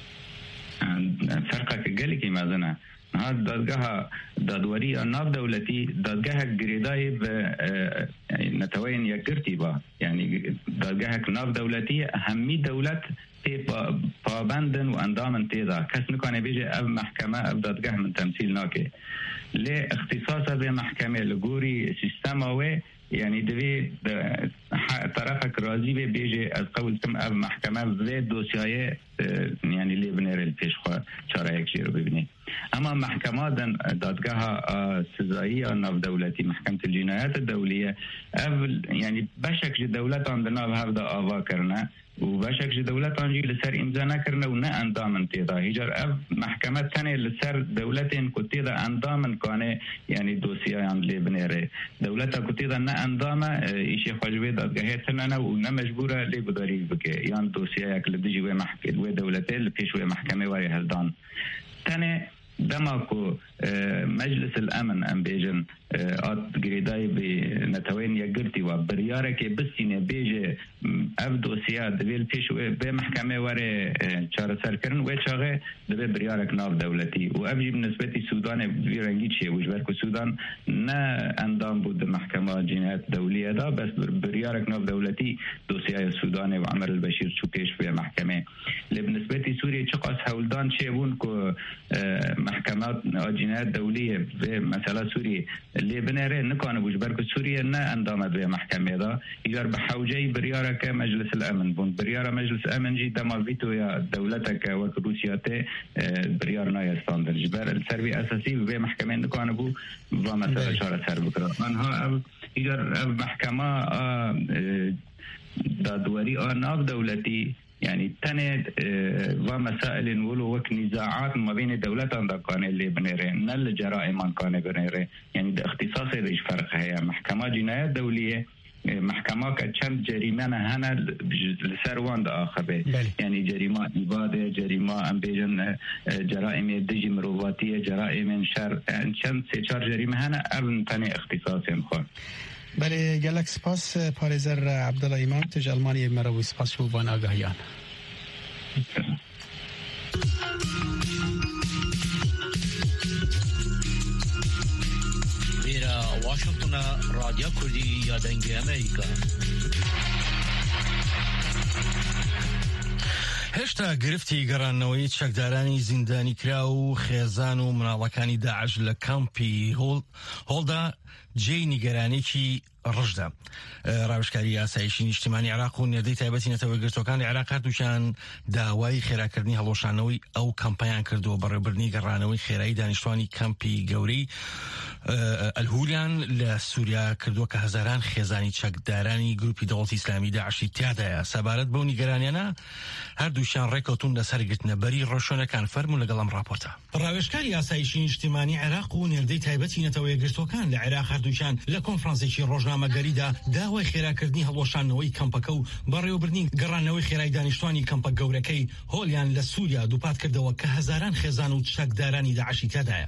فرق گلی کی مازنه هذا دادگاه دادوری ناف دولتی دادگاه گریدای به نتوین یکرتی با یعنی دادگاه ناف دولتی همی دولت پابندن و اندامن تیدا کس نکنه بیجه اب محکمه اب دادگاه من تمثیل ناکه لی اختصاص به محکمه لگوری سیستم و يعني دوی طرفك راضي به بيجي از قبل تم اب محكمه زي دوسيايه يعني اللي بنير البيشخوا شرعيك شيرو ببني اما محكمه دادگاه سزائيه ناف دولتي محكمه الجنايات الدوليه يعني بشك دولت عندنا هذا آوا کرنا و بشك دولت انجي لسر امضا نکرنا و نه اندامن تيدا هجر اب محكمه تاني لسر دولتين كتيدا اندامن كانه يعني دوسيه عند اللي بنيره دولتها كتيدا نه اندامه ايشي خواجبه دادگاه تننا و نه مجبوره لي بداري بك يعني دوسيه يك لدجي و محكمه و دولتين لبيش و محكمه واري هلدان تاني دماكو مجلس الامن ام بيجن ات جريداي بنتوين يقرتي وبريارك بسينه بيجي افدو سياد بيل فيش بمحكمه وري چار سركرن وچاغه دبي بريارك ناف دولتي وابجي بالنسبه للسودان بيرنجي شيء وجبركو السودان نا اندام بود محكمه جنايات دوليه دا بس بريارك ناف دولتي دوسيه السودان وعمر البشير شو كيش في محكمه بالنسبه لسوريا چقاس هولدان شيبون كو محكمات جنايات دوليه مثلا سوريا اللي بنيره نكون بوجبركو سوريا نا اندام به محكمه دا يجر بحوجي بريارك مجلس الامن بون بريار مجلس الامن جي دما فيتو يا دولتك وروسياته بريارنا يستاندر جبر السربي اساسي به محكمه نكون بو ومثلا شهر سر بكره منها يجر محكمه دادوري ناف دولتي يعني تند ومسائل نقولوا وك نزاعات ما بين الدولتين كان اللي بنيرين نل جرائم كان بنيرين يعني ده اختصاصي ليش فرق هي محكمة جنايات دولية محكمة كتشم جريمة هنا لسروان ده آخر يعني جريمة إبادة جريمة أمبيجن جرائم دجي مرواتية جرائم شر كم سيشار جريمة هنا أبن تاني اختصاصي مخون بله گلک سپاس پاريزر عبدالله امام تج المانيا مروي سپاس شو وان آگاهیان ویرا واشنطن رادیو کردی یا دنگ امریکا هێشتا گرفتی گەڕانەوەی چەکدارانی زیندانی کرا و خێزان و مناڵەکانی داعش لە کامپی هۆڵدا جێی نیگەرانێکی ڕژدا. ڕاوشکاری یاسایشی نیشتیمانی عێراق و نێردەی تایبەتی نەتەوەیەگرتوەکانی عێراق هەردووشیان داوای خێراکردنی هەڵۆشانەوەی ئەو کەمپەیان کردووە بەڕێوەبردننی گەڕانەوەی خێرایی دانیشتوانی کەمپی گەورەی ئەلهوریان لە سووریا کردووە کە هەزاران خێزانی چەکدارانی گروپی دەوڵەتی ئیسلامی داعشی تیادایە. سەبارەت بەو نیگەرانیانە هەردووشیان ڕێکەوتون لەسەر گرتنەبەری ڕۆژشۆنەکان فەرموون لەگەڵ ئەم راپۆرتە. ڕاوێژکاری یاسایشی نیشتیمانی عێراق و نێردەی تایبەتی نەتەوەیەگرتوەکان لە عێراق هەردووشیان لە کۆنفرانسێکی ڕۆژنامەگەریدا داوای خێراکردنی هەڵۆشانەوەی کەمپەکە و بەڕێوەبردننی گەڕانەوەی خێرایی دانیشتوانی کەمپە گەورەکەی هۆڵیان لە سووریا دووپات کردەوە کە هەزاران خێزان و چەکدارانی داعشی تیادایە.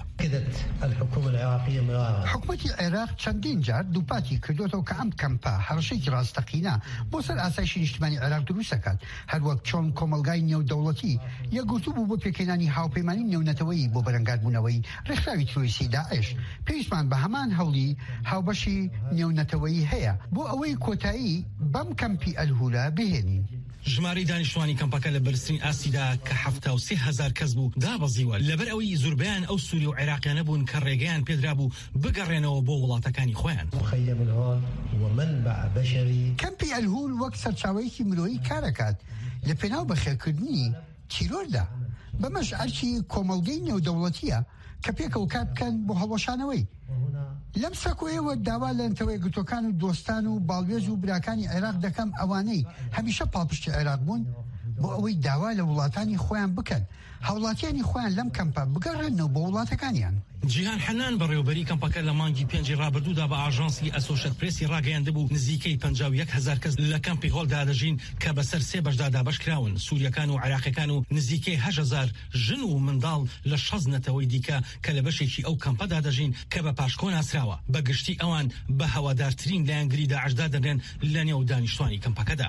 حکومەتی عێراق چەندین جار دووپاتی کردوێتەوە کە ئەم کەمپە هەڕەشەیەکی ڕاستەقینە بۆ سەر ئاسایشی نیشتیمانی عێراق دروستەکات هەروەک چۆن کۆمەلگای نێودەوڵەتی یەکگرتوو بوو بۆ پێکهێنانی هاوپەیمانی نێونەتەوەیی بۆ بەرەنگاربوونەوەی ڕێکخراوی ترۆریستی داعش پێویستمان بە هەمان هەوڵی هاوبەشی نێونەتەوەیی هەیە بۆ ئەوەی کۆتایی بەم کەمپی ئەلهولا بهێنین. ژمارەی دانیشتوانی کەمپەکە لە بەرزترین ئاستیدا کە 73,000 کەس بوو دابەزیوە لەبەر ئەوەی زۆربیان ئەو سووری و عێراقیانە بوون کە ڕێگەیان پێدرا بوو بگەڕێنەوە بۆ وڵاتەکانی خۆیان. کەمپی ئەلهول وەک سەرچاوەیەکی مرۆیی کارەکات لە پێناو بەخێرکردنی تیرۆردا بەمەش ئەرکی کۆمەڵگەی نێودەوڵەتیە کە پێکەوە کار بکەن بۆ هەڵوەشانەوەی لەم سەکۆیەوە داوا لە نەتەوەی گرتوەکان و دۆستان و باڵێز و براکانی عێراق دەکەم ئەوانەی هەمیشە پاڵپشتی عێراق بوون بۆ ئەوەی داوا لە وڵاتانی خۆیان بکەن هەوڵاتیانی خۆیان لەم کەمپە بگەڕێنەوە بۆ وڵاتەکانیان. جیهان حەنان بەڕێوەبەری کەمپەکە لە مانگی 5 ڕابردوودا بە ئاژانسی ئەسۆشێت پرێسی ڕاگەیاندەبوو نزیکەی 51,000 کەس لە کەمپی هۆڵدا دەژین کە بەسەر 3 بەشدا دابەش کراون سووریەکان و عێراقیەکان و نزیکەی 8,000 ژن و منداڵ لە 6 نەتەوەی دیکە کە لە بەشێکی ئەو کەمپەدا دەژین کە بە پاشکۆ ناسراوە بە گشتی ئەوان بە هەوادارترین لایەنگری داعشدا دەنێن لە نێو دانیشتوانی کەمپەکەدا.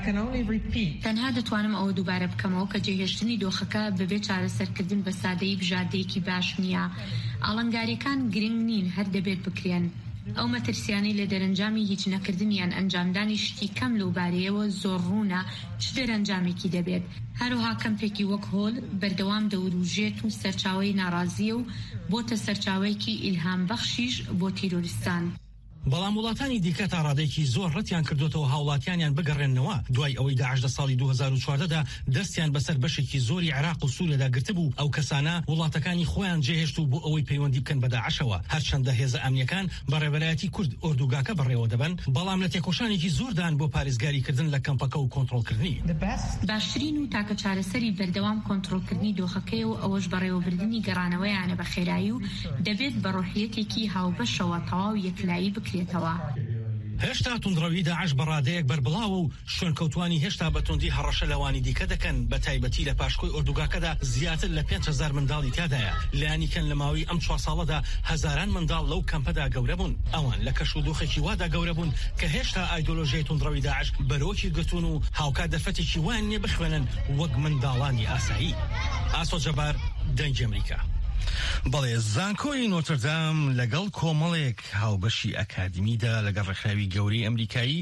تەنها دەتوانم ئەوە دووبارە بکەمەوە کە جێهێشتنی دۆخەکە بەبێ چارەسەرکردن بە سادەیی بژاردەیەکی باش نییە. ئاڵنگاریەکان گرنگ نین هەر دەبێت بکرێن. ئەو مەترسیانی لە دەرەنجامی هیچ نەکردنیان ئەنجامدانی شتی کەم لەو بارەیەوە زۆر ڕوونە چ دەرەنجامێکی دەبێت. هەروها کەمپێکی وەک هۆڵ بەردەوام دەوروژێت و سەرچاوەی ناڕازیە و بۆتە سەرچاوەیەکی ئیلهام بەخشیش بۆ تیرۆریستان. بەڵام وڵاتانی دیکە تا ڕادێکی زۆر ڕەتیان کردوتەوە هاوڵاتیانیان بگەڕێنەوە دوای ئەوەی داعش لە ساڵی 2014دا دەستیان بەسەر بەشێکی زۆری عێراق و سوورێدا گرتبوو ئەو کەسانە وڵاتەکانی خۆیان جێهێشت و بۆ ئەوەی پەیوەندی بکەن بە داعشەوە هەرچەندە هێزە ئەمنیەکان بەڕێوەلایەتی کورد ئۆردوگاکە بەڕێوە دەبن بەڵام لە تێکۆشانێکی زۆردان بۆ پارێزگاریکردن لە کەمپەکە و کۆنتڕۆڵکردنی. باشترین و تاکە چارەسەری بەردەوام کۆنتڕۆڵکردنی دۆخەکەی و ئەوەش بەڕێوەبردننی گەڕانەوەیانە بە خێرایی و دەبێت بە ڕۆحیەتێکی هاوبەشەوە تەواو یەکلایی بکرێتەوە. هێشتا توندڕەوی داعش بەڕادەیەک بەربڵاوە و شوێنکەوتوانی هێشتا بەتوندی هەڕەشە لەوانی دیکە دەکەن بە تایبەتی لە پاشکۆی ئۆردوگاکەدا زیاتر لە 5,000 منداڵی تیادایە لایەنیکەن لە ماوەی ئەم 4 ساڵەدا هەزاران منداڵ لەو کەمپەدا گەورە بوون ئەوان لە کەش و دۆخێکی وادا گەورە بوون کە هێشتا ئایدۆلۆژیای توندڕەوی داعش بەرۆکی گرتوون و هاوکات دەرفەتێکی وان نیە بخوێنن وەک منداڵانی ئاسایی. ئاسۆ جەبار دەنگی ئەمریکا. بەڵێ زانکۆی نۆتردام لەگەڵ کۆمەڵێک هاوبەشی ئەکادمیدا لەگەڵ ڕێکخراوی گەورەی ئەمریکایی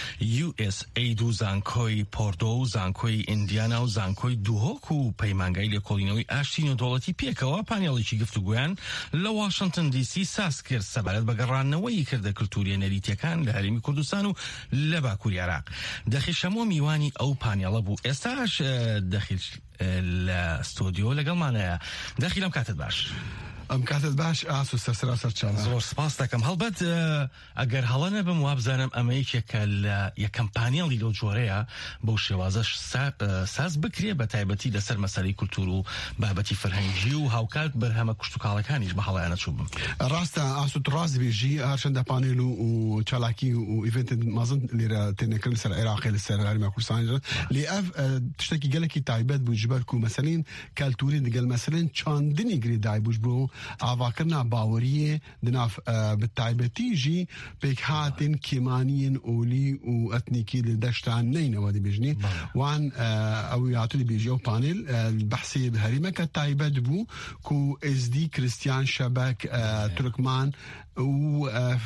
USAID و زانکۆی پۆردۆ و زانکۆی ئیندیانا و زانکۆی دووهۆک و پەیمانگای لێکۆڵینەوەی ئاشتی نێودەوڵەتی پێکەوە پانێڵێکی گفتوگویان لە واشنگتن دیسی ساس کرد سەبارەت بە گەڕانەوەی کردە کلتوری نەریتیەکان لە هەرێمی کوردستان و لە باکووری عێراق. دەخیشەمۆ میوانی ئەو پانێڵە بوو. ئێستاش دەخیل لە ستۆدیۆ لەگەڵمانەیە. دەخی لەم کاتت باش. ئەم کاتت باش ئاسو سەرسەر چاوە. زۆر سپاس دەکەم. هەڵبەت ئەگەر هەڵە نەبم وابزانم ئەمە یەکێکە لە یەکەم پانێڵی لەو جۆرەیە بەو شێوازەش ساز بکرێ بە تایبەتی لەسەر مەسەلەی کولتور و بابەتی فەرهەنگی و هاوکات بەرهەمە کوشتوکاڵەکانیش بە هەڵەیانە چوو بم. ڕاستە ئاسو ڕاست بێژی هەرچەندە پانێل و چالاکی و ئیڤنت مەزن لێرە تێنەکردن لەسەر عێراقی لەسەر هەرێمی کوردستان لێ ئەف تشتێکی گەلێکی تایبەت بوو جبەرک و مەسەلەن کەلتوری دەگەل مەسەلەن چاندنی گرێدای بووش بۆ ئاواکردنا باوەریە دناف بەتایبەتیژی پێک هاتن کێمانیین ئۆلی و ئەتنیکی لە دەشتان نینەوە دەبێژنی وان ئەو هاتووی بێژی و پانێل بەحسی هەریمەکە تایبەت بوو کو SD کریستیان شەبەک تورکمان و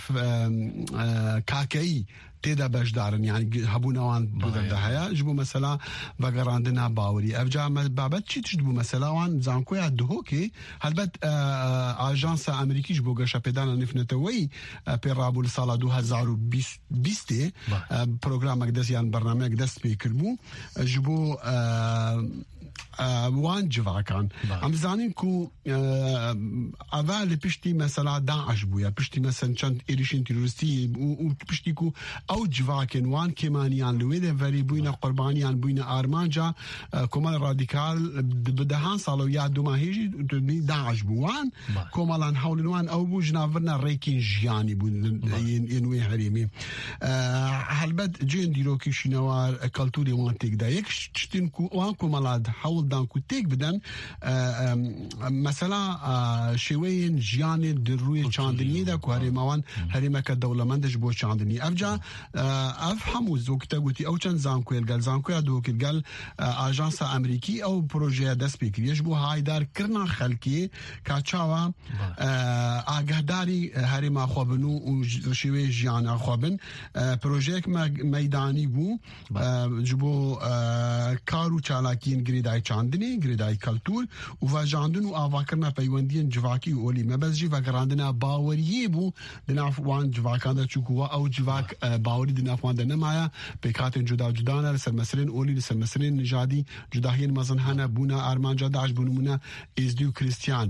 کاکەی تێدا بەشدارن یعنی هەبوونەوان بودەدا هەیە ji بۆ مەسەلا بەگەڕاندنا باوەری ئەفجا بابەت چی تشت بوو مەسەلاوان زانکۆیا دهۆکێ هەلبەت ئاژانسە ئەمریکیش بۆ گەشە پێدانە نفنەتەوەی پێڕابوو لە ساڵا 2020 پرۆگرامێک دەستیان بەرنامەیەک دەست پێ کردبوو ji بۆ وان جڤاکان ئەم زانین کو ئەڤا لە پشتی مەسەلا داعش بووە پشتی مەسەن چەند ئێریشین تیرۆریستی و پشتی کو ئەو جڤاکن وان کێمانیان لەوێ دەڤەری بووینە قوربانیان بووینە ئارمانجا کۆمەڵ ڕادیکال بدەهان ساڵە یا دوماهێژی داعش بووان کۆمەڵان هەوڵنوان ئەو بوو ژناڤرنە ڕێکین ژیانی بوون نوێ هەرێمی هەلبەت جێن دیرۆکیشینەوە کەلتوری وان تێکدا یەک شتین کو وان کۆمەڵات هەوڵدان کو تێک بدەن مەسەلا شێوەیەن ژیانی دڕووی چاندنیەدا کو هەرێماوان هەرێمەکە دەوڵەمەندش بۆ چاندنی ئەفجا ئەف هەموو زۆکتە گوتی ئەو چەند زانکۆێرگەل زانکۆیا دۆکردگەل ئاژانسە ئەمریکی ئەو پرۆژەیە دەست پێ کردیش بۆ هایدارکردنا خەلکی کاچاوە ئاگەهداری هەرێما خۆبن و شێوەیە ژیانە خۆبن پرۆژەیەک مەیدانی بوو ji بۆ کار و چالاکیین گرێدا گریدای چاندنی گریدای کلتور و واجاندن و آواکرنا پیوندین جواکی و اولی مبزجی و گراندنا باوریه بو دنافوان جواکان دا چوکوا او جواک باوری دنافوان دا نمایا پیکاتن جدا جدانا لسر مسرین اولی لسر مسرین نجادی جداهین مزنهانا بونا آرمانجا داعش بونمونا ازدیو كريستيان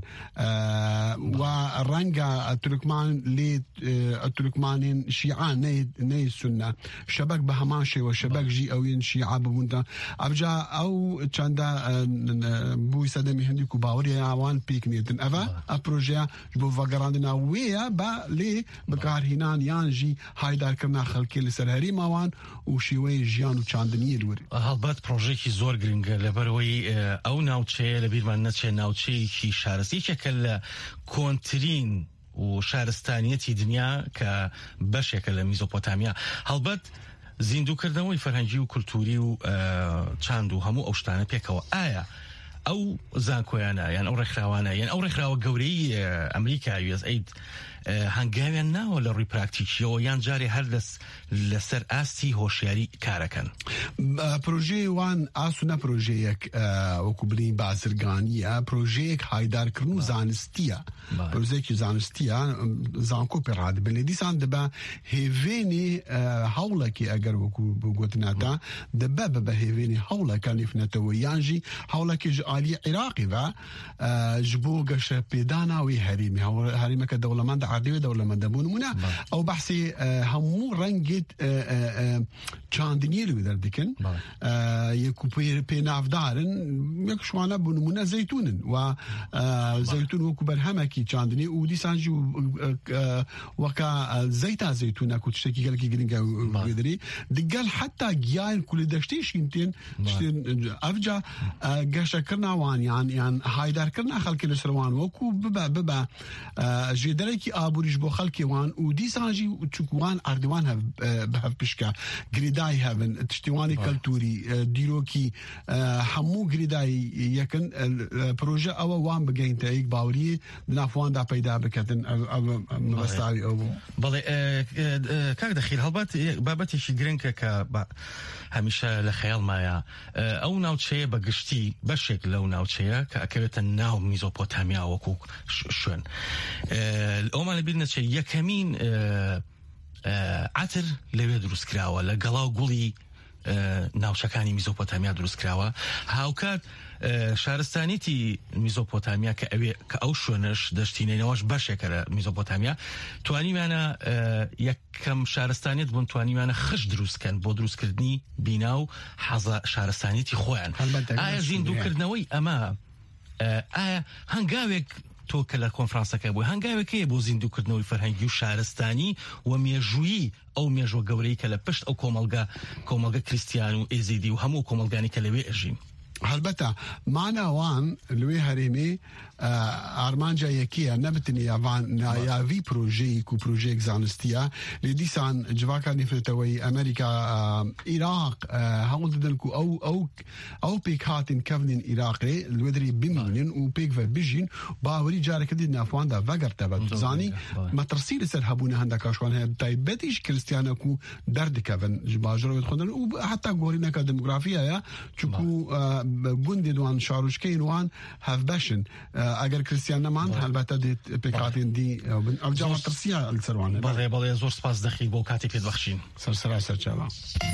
ورنجا التركمان التركمان شيعان ني السنة شبك بهماشي وشبك جي أوين شيعة بمونتا أبجا أو چاندا بوي سدمي هندي كوباوري عوان بيك نيتن أفا أبروجيا جبو فقراندنا ويا با لي بكار هنان يانجي هايدار كرنا خلقي لسرهري ماوان وشيوي جيان وچاندني الوري هالبات بروجيكي زور گرنگ لبروي أو ناوچه لبير من نتشه ناوچه كي شارسي شكل كونترين و شارستانيتي دنيا كبشكل ميزوبوتاميا هالبات زیندو کردنەوەی فەرهەنگی و کولتوری و چاند و هەموو ئەو شتانە پێکەوە ئایا ئەو زانکۆیانە یان ئەو ڕێکخراوانە یان ئەو ڕێکخراوە گەورەی ئەمریکا USAID هەنگاویان ناوە لە ڕووی پراکتیکیەوە یان جارێ هەر لەسەر ئاستی هۆشیاری کارەکەن پرۆژەی وان ئاسوونە پرۆژەیەک وەکو بڵین بازرگانیە پرۆژەیەک هایدارکردن و زانستیە پرۆژەیەکی زانستیە زانکۆ پێڕادبن لێ دیسان دەبە هێڤێنی هەوڵێکی ئەگەر وەکو بگوتناتا دەبە بە هێڤێنی هەوڵەکانی فنەتەوە یانژی هەوڵێکی عالی عێراقی بە ji bo geşe pêdanawî herîmê herîmeke dewlemend erdê ve dewlemend bûn mûne ew behsê hemû rengê çandiniyê li wî derdikin yek ku pênavdarin yek şwana bûn mûne zeytûnin wa zeytûn wekû berhemekî çandinî û dîsan jî weka zeyta zeytûna ku tiştekî gelekî giring e wê derê digel heta giyayên ku li deştê şîntên evca geşekirina wan yan هایدارکردنا خەڵکی لەسەر وان وەکو ببە ژێدەرێکی ئابووریش بۆ خەڵکی وان و دیسانژی چووان ئاردوان هەف پشکە گریدای هەبن تشتیوانی کەلتوری دیرۆکی هەموو گریدای یەکن پرۆژە ئەوە وان بگەینتە یەک باوری نافواندا پەیدا بکەن مەبەستاوی ئەو بەڵێ کاک دەخیر هەڵبەت بابەتێکی گرنگە کە هەمیشە لە خەیاڵمایە ئەو ناوچەیە بەگشتی بەشێک لەو ناوچەیە کە ئەکەوێتە ناو میزۆپۆتامیا وەکو شوێن ئەومان لەبیر نەچێ یەکەمین عەتر لەوێ دروست کراوە لە گەڵاو گوڵی ناوچەکانی میزۆپۆتامیا دروست کراوە هاوکات شارستانیتی میزۆپۆتامیا کە ئەو شوێنش دەشتینەوەش بەشێکە لە میزۆپۆتامیا توانیمانە یەکەم شارستانیت بوون توانیمانە خش دروستکەن بۆ دروستکردنی بینا و شارستانیتی خۆیان ئایا زیندووکردنەوەی ئەمە ئایا هەنگاوێک تۆ کە لە کۆنفرانسەکە بووی هەنگاوێکەیە بۆ زیندووکردنەوەی فەرهەنگی و شارستانی و مێژوویی ئەو مێژوە گەورەی کە لە پشت ئەو کۆمەلگە کریستیان و ئێزیدی و هەموو کۆمەلگانی کە لەوێ ئەژین هەلبەتە ماناوان لەوێ هەرێمێ ئارمانجا یەکیە نەبتنی نایاوی پرۆژەیەک و پرۆژەیەک زانستیە لێ دیسان جوواکانی فرێتەوەی ئەمریکا عێراق هەوڵ دەدەن و ئەو پێک هاتین کەونین عێراقێ لێدەری بمێنن و پێک بە بژین باوەری جارەکەدی نافواندا ڤەگەرتەبە زانی مەترسی لەسەر هەبوونە هەندێک کاشوان هەیە تایبەتیش کریستیانەک و دەردەکەون باژەرەوەی خوێندن و حتا گۆڕینەکە دموگرافیایە چونکو گوندی دوان شاروشکەی وان هەفبەشن ئەگەر کریستیان نەمان هەلبەتە دێت پێکاتێن دی ئەوجا مەترسیە لەسەروانە بەڵێ زۆر سپاس دەخی بۆ کاتی پێت بەخشین سەرسەرای سەرچاوە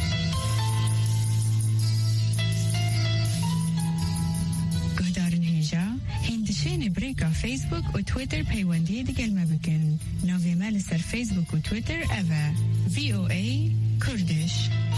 گهدارن هێژە هێندشێنێ برێکا فیسبوک و تویتر پەیوەندی دەگەلمە بکەن ناوێمە لەسەر فیسبوک و تویتر ئەڤە VOA کوردش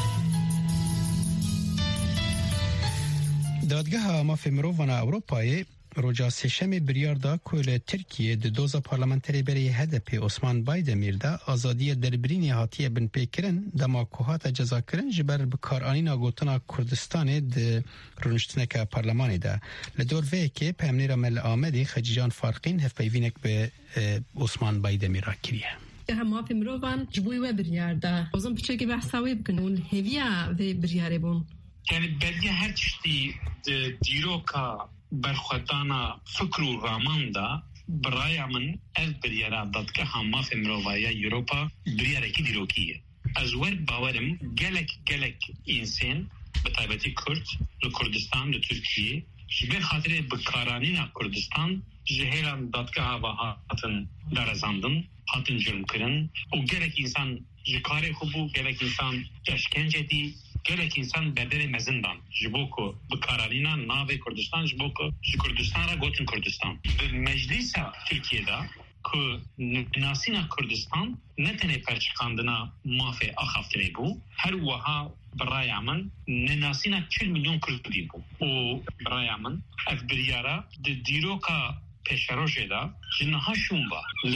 دادگاه مافی مرووانا اوروپای روجا سێشەمێ بریار دا کو لە ترکیە د دۆزە پارلەمانتەری بەرەی هەدەپێ عوسمان بایدەمیر دا ئازادیە دەربرینی هاتیە بنپێکردن دەما کو هاتە جەزاکردن ji ber bikarانîna gotina Kurdistanê di rûniştineka parlemanê de li dorveyekê peyamnêra me li Amedê Xecîcan Farqîn hevpeyvînek bi Osman Baydemîr ra kiriye. Mafê mirovan ji bo we biryar da ozan piçekê behsa wê bikin hûn hêviya vê biryarê bûn. Yani belge her çeşitli dîroka berxwedana fikr û raman da biraya min ev biryara dadgeha mafê mirovaya Ewropa biryarekî dîrokî ye. Ez wer bawerim gelek însan بتایبەتی کورد لە کوردستان لە تورکیە جبه خاطر بکارانینا کردستان جهیران دادگاه و هاتن درزاندن هاتن جرم کرن و گرک انسان جکاره خوبو گرک انسان اشکنجه دی گرک انسان بدل مزندان جبوکو بکارانینا ناو کردستان جبوکو کردستان را گوتن کردستان به مجلس ترکیه دا که ناسینا کردستان نتنه پرچکاندنا مافه آخافتنه بو هر وها برای من ناسینا 40 میلیون کردی بو و برای من اف بریارا دیروکا پیشروژه دا جنها شونبا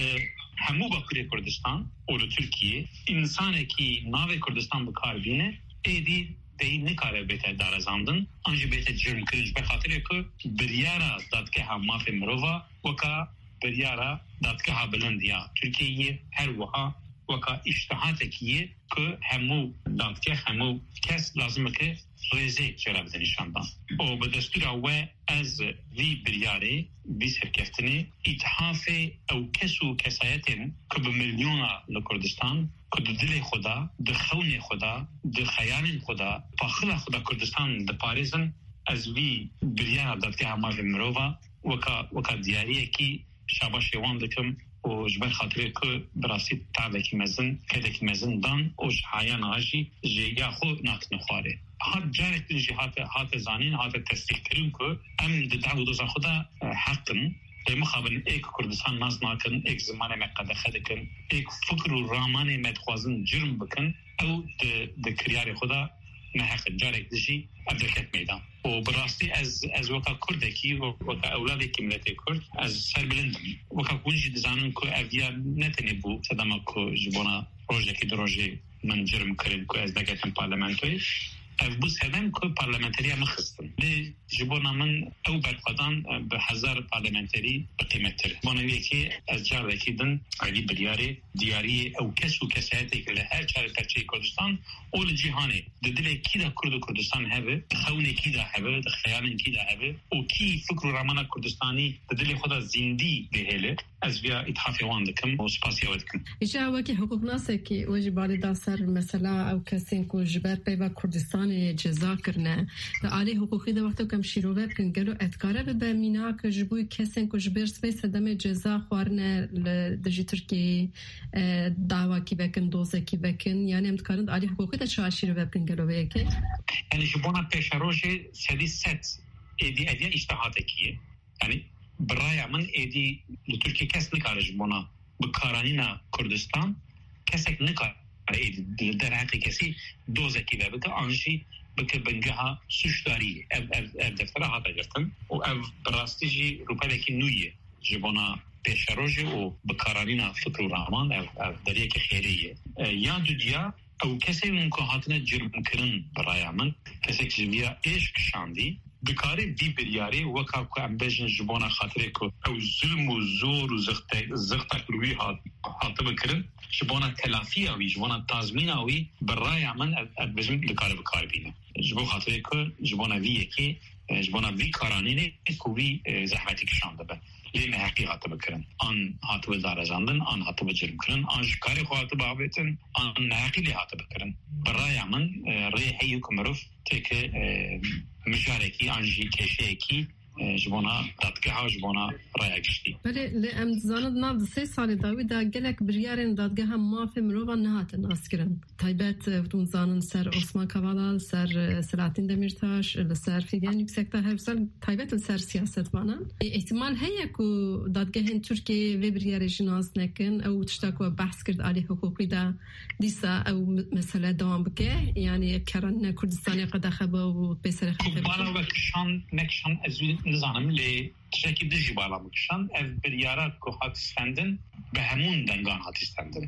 همو باکوری کردستان و ترکیه انسانه که ناو کردستان بکار بینه ایدی دی نکاره بیته دارزاندن انجی بیته جرم کرنج بخاطره که بریارا دادگاه مافه مروفا وکا بریارا دادگاه بلندیا ترکیه هر وها وکا اشتهاتکیه که همو دادگاه همو کس لازمه که ریزه جرابت نشاندن و به دستور او از وی بریاره بی سرکفتنه اتحاف او کسو کسایتن که به میلیون لکردستان که دل خدا دخون خدا دخیان خدا پاخل خدا کردستان دپارزن از وی بریاره دادگاه همه مروفا وکا دیاریه که شاباش یوان دکم و جبر خاطره که براستی تعبکی مزن کدکی مزن دان و جهایان آجی جیگا خود ناکن خواره هات جارت نجی هات زانین هات تصدیق کرن که ام دعو دوزا خدا حقن مخابن ایک کردستان ناز ناکن ایک زمان مقاده خدکن ایک فکر و رامان مدخوازن جرم بکن او ده کریار خدا نحق جارك دجي أبدكت ميدان وبراستي از وكا كردكي وكا أولادكي ملتي كرد از سر بلندم وكا كونجي دزانن كو أفيا نتنبو سدما كو جبونا روجكي دروجي من جرم كرد كو از دقاتن پارلمانتوي بوس هدم كو پارلمانتريا مخصن دي جبونا من أو برقدان بحزار پارلمانتري بقيمتر بونويكي از جاردكي دن علي برياري دياري أو كسو كساتك لهر چار ترچي كردستان اول جهاني دل كيدا كرد كردستان هبه خونه كيدا هبه خيال كيدا هبه او كي فكر رمانا كردستاني دل خدا زندي بهله از بیا اتحاف واندکم و سپاسی ودکم اجا وکی حقوق ناسه کی واجباری داسر مثلا او کسین کو جبر پیوا کردستان جزا کرنه و علی حقوقی د وقت کم شیروه کن گلو اتکاره به مینا که جبوی کسین کو جبر سپی صدمه جزا خوارنه دجی ترکی دعوا کی بکن دوزه کی بکن یعنی امتکارند علی حقوقی د چا شیروه کن گلو وکی یعنی جبونا پیشروجه سدی ست ایدی اجتهاد کیه یعنی برای من ایدی لترکیه کس نکاره جبونا بکارانینا کردستان کسک نکاره ایدی در حقی کسی دوزه کی بکه آنجی بکه بنگها سوشداریه اف دفتره هاتا گرتن و اف براستی جی روپلکی نویه جبونا پیشروجه و بکارانینا فکر و رامان اف دریه که خیریه یا دو دیا او کسی منکو هاتنه جرم کرن برای من کسک جویا عشق شاندی بکاری دی بریاری وکا کو امبیشن جبونا خاطره کو او ظلم و زور و زغتک روی هاته بکرن جبونا تلافی اوی جبونا تازمین اوی برای من ادبیشن بکار بینه جبو خاطره کو جبونا وی یکی جبونا وی کارانینه کو وی زحمتی کشانده به لیمه حقی هاته بکرن آن هاته بزارزاندن آن هاته بجرم کرن آن شکاری خو هاته بابیتن آن نحقی هاته بکرن برای من ری حیو کمروف تیکه مجارکی آنجی کشیکی جبونا دادگاه جبونا رای گشتی ولی لام زاند ناو 3 سال داوی دا گلک بریارن دادگاه مافی مروه نهات ناس کرن تایبت تون زانن سر عثمان کوالا سر سلاطین دمیرتاش سر فیدیان یکسکتا هفسال تایبت سر سیاست وانن احتمال هیا کو دادگاه ترکیه و بریار جناز نکن او تشتاکو بحث کرد علی حقوقی دا دیسا او مسئله دوام بکه یعنی کرن کردستانی قد خبا و بسر خبا بالا وکشان نکشان ازوی نظام لی تشکی دژی بالا بکشان اف بریارات کو هات استندن به همون دنگان هات استندن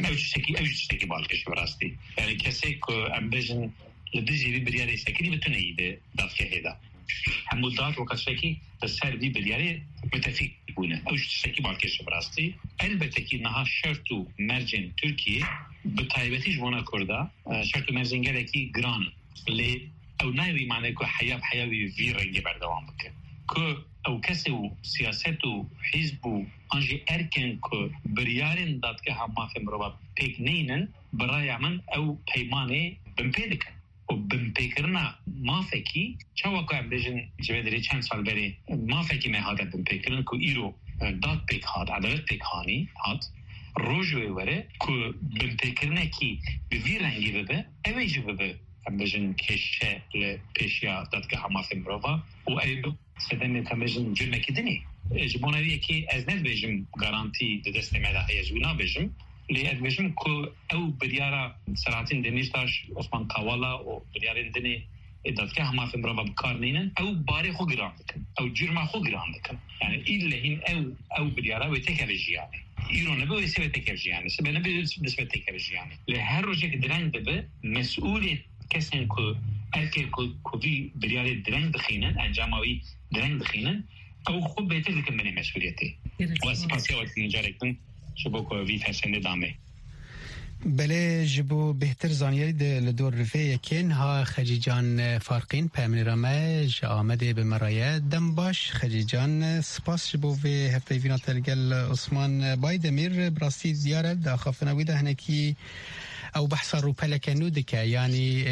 اوج بالکش براستی یعنی کسی که امبیشن لدژی بریاری سکنی بتونه ایده دادگاه هدا همون داد و کسی که سر دی بریاری متفق بونه اوج تشکی بالکش براستی البته که نها شرط و مرجن ترکیه به تایبتی جوانا کرده شرط و مرجن گلکی گران لی او نایوی معنی که حیاوی وی رنگی بردوام بکن که او کسی و سیاست و حزب و آنجی ارکن که بریارن دادگاه مافی مروبا پیک نینن برای من او پیمانه بمپیدکن و بمپیکرنا مافکی چاوا که بجن جوادری چند سال بری مافکی مهادت بن پیکرن که ایرو داد پیک هاد عدالت پیک هانی هاد روجوی وره که بن پیکرنه کی به وی رنگی ببه اویجی ببه بجن کشه لپیشیا دادگاه مافی مروفا و ایرو سدن تمجن جرمه کدنی جبونویه که از ند بجم گارانتی دست مداحیه جوینا بجم لأن بجم كو أو بريارة سرعتين دنيشتاش عثمان قوالا أو بريارين دني دادگاه ما في مرافع بكارنين أو باري خو جراندكن أو جرم خو جراندكن يعني إلا هن أو بريارة وتكرجي يعني إيران نبي يسوي تكرجي يعني سبب نبي بسبب تكرجي يعني لهر روجك درين دبه مسؤول كسن كو أكل كو في بريارة درين دخينن أنجاموي درين دخينن أو خو بيتلك من مسؤوليته واسمعي وقت نجاركن شبكة في فشن دامه. بله جبو بهتر زانیاری لدور رفیه کن ها خجیجان فارقین پامن رامج آمده به مرایه دم باش خجیجان سپاس جبو و هفته وینا تلگل عثمان بایدمیر براستی دیاره دا خافنا ویده هنکی او بحث رو پلکنو دکه یعنی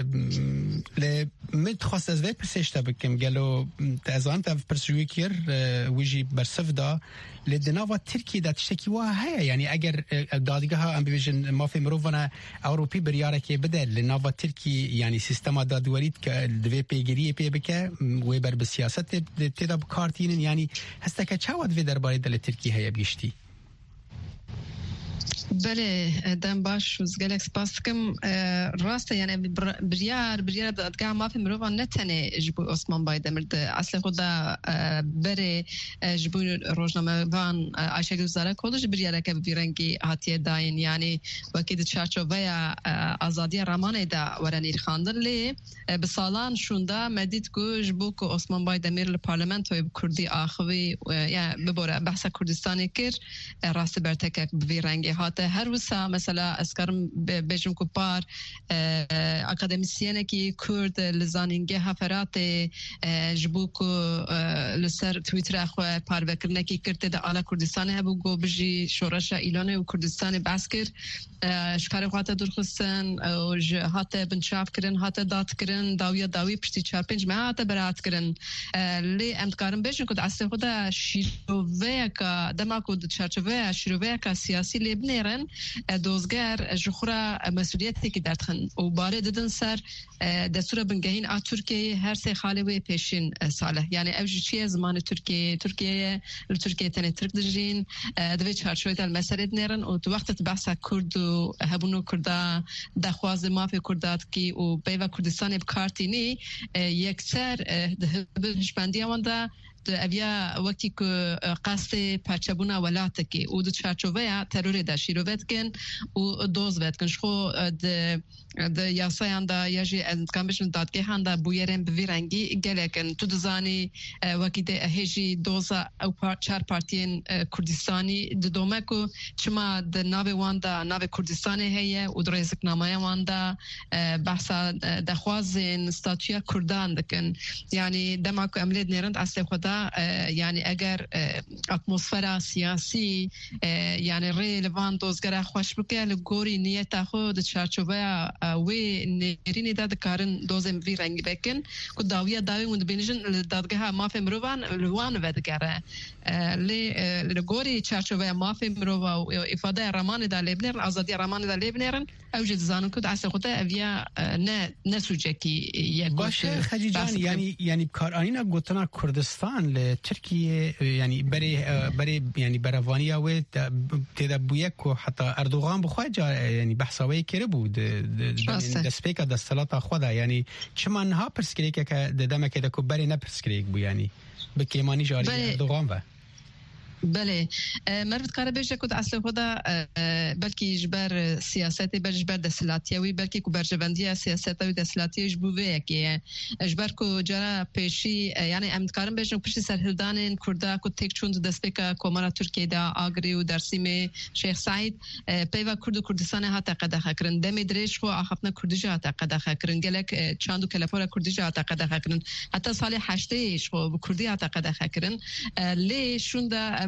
لمد خواست از وی پرسیشتا بکم گلو تازان تا پرسیوی کر ویجی برسف دا لدناوا ترکی دا تشتکی واه هیا یعنی اگر دادگاه ام بیجن مافی مروفنا اوروپی بریاره که بده لناوا ترکی یعنی سیستما دادوارید که دوی پیگیری پی بکه وی بر بسیاست تیدا بکارتینن یعنی هستا که چاواد وی درباره دل ترکی هیا بگشتی بله دم باش وزگلک سپاس کم راسته یعنی بریار دادگاه مافی مروفان نتنه جبو عثمان بایدمرد اصل خدا بره جبو روزنامه بان عایشه گوزاره کلش بریاره که بیرنگی هاتیه داین یعنی وکید چارچو ویا آزادی رامانه دا ورنیر خاندر لی بسالان شونده مدید کو جبو که عثمان بایدمر لپارلمنت و کردی آخوی یعنی ببوره بحث کردستانی کر راست برتکک بیرنگی هات هر وسا مثلا اسکرم بجم کو پار اکادمیسیene کی کرد لزانینگه هفرات جبو کو لسر توییتر اخو پار وکرنه کی کرده د اعلی کردستان هبو گو بجی شورش ایلان و کردستان باسکر شکار خاطر درخستن او هات بنشاف کرن هات دات کرن داوی پشتی 4-5 ماه هات برات کرن لی امتکارم بجن کو اصل خدا شیروه کا دماکو چارچوه شیروه کا سیاسی لبنان دوزگر جخورا مسئولیتی که دارن و باره دادن سر دستور بنگهین آ ترکیه هر سه خاله و پیشین ساله یعنی اوجی چیه زمان ترکیه تنه ترک دجین دوی چارچوبه دل مسئله نرن و تو وقت بحث کرد و هبونو کرده دخواز مافی کردات کی و بیوا کردستان بکارتینی یکسر هشبندی آمده اویا وقتی که قصد پرچبونا ولات کی او دو چارچوبه ترور دا شیروت کن و دوز وید کن شخو د یاسایان دا یاجی انتقامشون دادگه هنده بویرن بویرنگی گلکن تو دزانی وقتی ده هجی دوزا او 4 پارتین کردستانی دومه که چما د ناوی وانده ناوی کردستانی هیه و در رزق نامای وانده بحثا دخوازن ستاتویا کردان دکن یعنی دما که عملیت نیرند اصل خدا یعنی اگر اتمسفر سیاسی یعنی ریلوان دوزگر خوش بکه لگوری نیت خود چارچوبه وی نیرینی داد کارن دوزم وی رنگ بکن که داوی مند بینجن دادگاه مافی مروان لوان ودگره لگوری چارچوبه مافی مرو و افاده رمان دا لبنان آزادی رمان دا لبنان اوجد زانو که اصل خود اویا نه سوجکی یک باشه خجیجان یعنی کارانینا گوتنا کردستان لترکیه یعنی برای یعنی بروانیا و تدا بویک و حتی اردوغان بخواد یعنی بحثاوی کرده بود دسپیکا دستلات خدا یعنی چمان ها پرسکریک که ددم که دکو بری نپرسکریک بو یعنی به کیمانی جاری اردوغان و بله مرد کار بیشه کد اصل خدا بلکی جبر سیاستی بر جبر دستلاتیوی بلکی کو برجوندی سیاست و دستلاتیش بوده که جبر کو جرا پیشی یعنی امکارم بیشن پیشی سرهدان کرده کو تک چون دستپیکا کومارا ترکیه دا آگری و درسیم شیخ سعید پیوا کرد کردستان ها تقدا خکرن دمی درش خو اخفنا کردجا تقدا خکرن گلک چاندو کلافورا کردجا تقدا خکرن حتی سال 8 خو کردی تقدا خکرن لی شوندا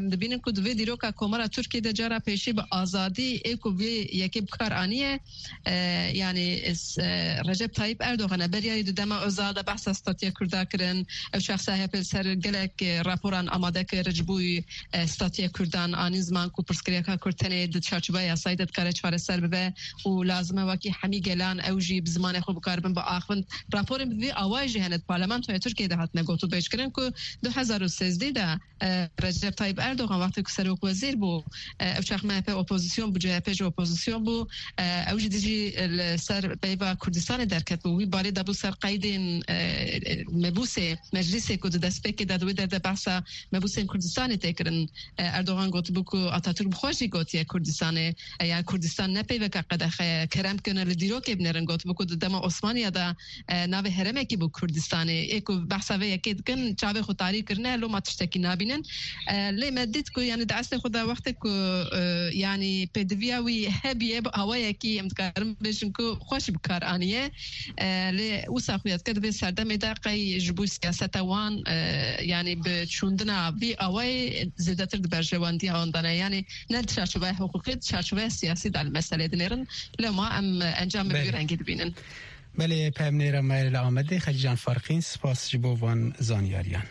em dibînin ku divê dîroka Komara Tirkiye de cara pêşî bi azadî ê ku vê yekê bi kar aniye yani Recep Tayyip Erdoğan'a beriyayê di dema özal de behsa statiya Kurda kirin ev şexsa hep ser gelek raporan amade kir ji bo statiya Kurdan anî ziman ku pirsgirêka Kurd tenê di çarçobeya yasayî de dikare çareser bibe û lazim e wekî hemî gelan ew jî bi zimanê xwe bikarbin bi axivin raporên bi vê awayê jî hene parlamentoya Tirkiye de hatine got û bêj kirin ku 2013 de Recep Tayyip Erdoğan wextê ku Serokvezîr bû ev çax MHP opozisyon bû CHP jî opozisyon bû ew jî dijî li ser peyva Kurdistanê derket bû wî balê dabû ser qeydên mebûsê meclisê ku di destpêkê de wê derde behsa mebûsên Kurdistanê tê kirin Erdoğan gotibû ku Atatürk bi xwe jî gotiye Kurdistanê yani Kurdistan ne peyveka qedexe kerem kine li dîrokê binirin gotibû ku di dema Osmaniya da navê heremekî bû Kurdistanê ê ku behsa vê yekê dikin çavê xwe tarî kirine loma tiştekî nabînin lê me dît ku yani di estê xwe de wextê ku yani pêdiviya wî hebiye bi awayekî em dikarin bêjin ku xweş bi kar aniye lê wisa xwe dike divê serdemê de qey ji bo siyaseta wan yani bi çûndina vî awayê zêdetir di berjewandiya wan de ne yani ne di çarçobeya hukukî çarçobeya siyasî de li meselê dinêrin lê ma em encamê bi rengî dibînin. بله پامنێرە مایل ئامادەی خەلیجان فەرقین سپاس ji bo van zaniyariyan.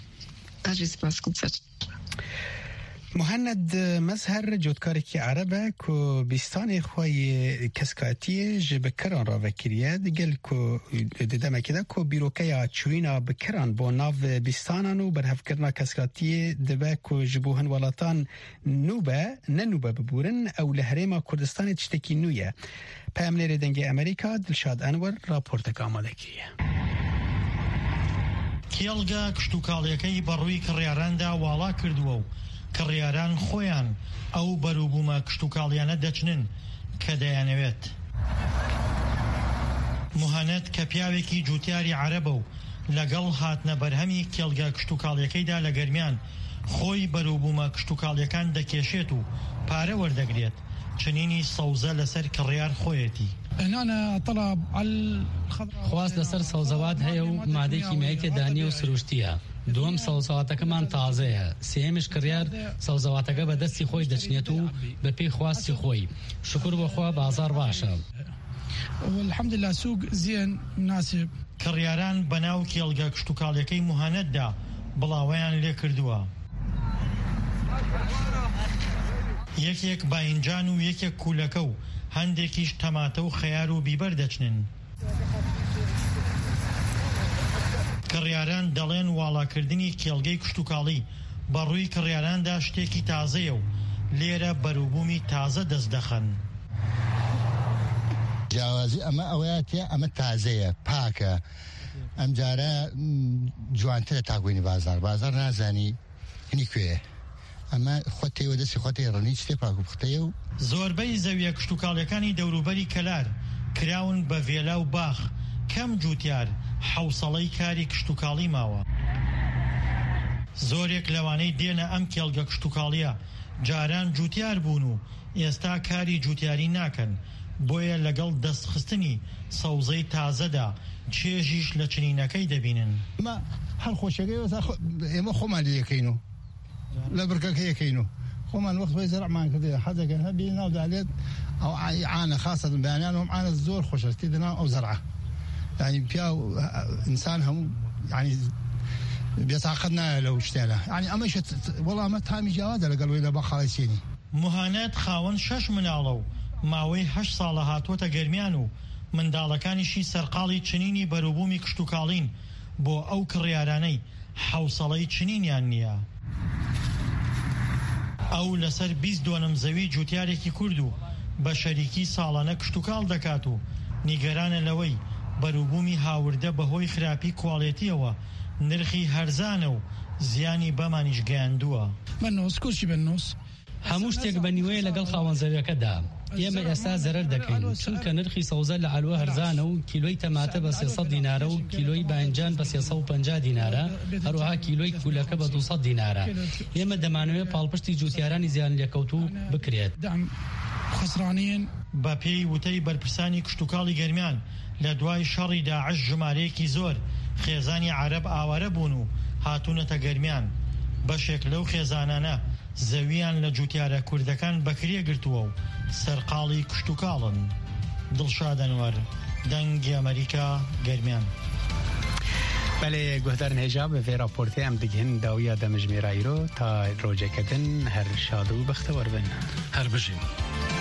مهند مظهر جوتکارێکی عربە ku bîstanê xwe yê keskatiyê ji bikiran re vekiriye digel ku di demekê de ku bîrokeya çûyîna bikiran bo nav bîstanan û berhevkirina keskatiyê dibe ku ji bo hin welatan nûbe ne nûbe bibûrin ew li Herêma Kurdistanê tiştekî nû ye. Peyamnêrê dengê Amerîka Dilşad Enwer raportek amade kiriye. کێڵگە کشتتوکاڵیەکەی بەڕووی کڕیاراندا واڵا کردووە و کڕیاران خۆیان ئەو بەروبوومە کشتتوکاڵیانە دەچنن کە دەیانەوێت. موهەنەت کە پیاوێکی جوتیاری عەرەبە و لەگەڵ هاتنە بەرهەمی کێڵگە کشتتوکاڵیەکەیدا لە گەرمیان خۆی بەروبوومە کشتتوکاڵیەکان دەکێشێت و پارە وەردەگرێت چنینی سەوزە لەسەر کڕیار خۆیەتی. خواست لەسەر سەوزەوات هەیە و مادەی کیمیایی تێدانیە و سروشتیە. دووەم سەوزەواتەکەمان تازەیە. سێمیش کڕیار سەوزەواتەکە بە دەستی خۆی دەچنێت و بە پێی خواستی خۆی. شکر بەخوا بازار باشە. الحمدلله سوق زين مناسب. کڕیاران بەناو کێڵگە کشتتوکاڵیەکەی موهەنەتدا بڵاوەیان لێ کردووە. یەکێک باینجان و یەکێک کوولەکە و هەندێکیش تەماتە و خەیار و بیبەر دەچنن. کڕیاران دەڵێن واڵاکردنی کێڵگەی کشتتوکاڵی بەڕووی کڕیاراندا شتێکی تازەیە و لێرە بەروبوومی تازە دەست دەخەن. جیاوازی ئەمە ئەوەیە تێ ئەمە تازەیە پاکە ئەم جارە جوانترە تاگوێنی بازار نازانی هەنی کوێیە ئەمە خۆتەوە دەستی خۆتی ڕەنی شتێ پاک و پختەیە و زۆربەی زەویە کشتتوکاڵیەکانی دەوروبەری کەلار کراون بە ڤێلا و باخ کەم جوتیار حوسەڵەی کاری کشتتوکاڵی ماوە. زۆرێک لەوانەی دێنە ئەم کێڵگە کشتتوکاڵیە جاران جوتیار بوون و ئێستا کاری جوتیاری ناکەن بۆیە لەگەڵ دەستخستنی سەوزەی تازەدا چێژیش لە چنینەکەی دەبینن. ئەمە هەر خۆشەکەی ئێمە خۆمان لەکەین و لە برکەکە یەکەین و خۆمان وەخت بۆی زەرعمان کردێ حەزەکەن هەبی ناودالێت ئەو عانە خاصە بەیانیان ئەم عانە زۆر خۆشەستی دەنا ئەو زەرعە یعنی پیا و ئینسان هەموو یعنی بێتاقەت نایە لەو شتێنە یعنی ئەمەش وەڵامە تامی جیاوازە لەگەڵ لە بەخاڵی سێنی. موهانەت خاوەن 6 مناڵە و ماوەی 8 ساڵە هاتووەتە گەرمیان و منداڵەکانیشی سەرقاڵی چنینی بەروبوومی کشتتوکاڵین بۆ ئەو کڕیارانەی حوسەڵەی چنینیان نییە. ئەو لەسەر 22 زەوی جوتیارێکی کورد و بە شەریکی ساڵانە کشتتوکاڵ دەکات و نیگەرانە لەوەی بەروبوومی هاوردە بەهۆی خراپی کواڵێتیەوە نرخی هەرزانە و زیانی بەمانیش گەیاندووە. هەموو شتێک بە نیوەیە لەگەڵ خاوەنزەویەکەدا. ئێمە ئێستا زەرەر دەکەین چونکە نرخی سەوزە لە ئالوە هەرزانە و کیلۆی تەماتە بە 300 دینارە و کیلۆی باینجان بە 350 دینارە هەروەها کیلۆی کوولەکە بە 200 دینارە. ئێمە دەمانەوێت پاڵپشتی جوتیارانی زیان لێکەوتوو بکرێت. بە پێی وتەی بەرپرسانی کشتتوکاڵی گەرمیان لە دوای شەڕی داعش ژمارەیەکی زۆر خێزانی عەرەب ئاوارە بوون و هاتوونەتە گەرمیان. بەشێک لەو خێزانانە زەویان لە جوتیارە کوردەکان بەکرێ گرتووە و سەرقاڵی کشتتوکاڵن. دڵشادەنوەر، دەنگی ئەمریکا، گەرمیان. بله گهدارن هجاب و راپورتی ام دیگهن داویا دمجمیرایی رو تا روجه کدن هر شادو بختور بن هر بجیم.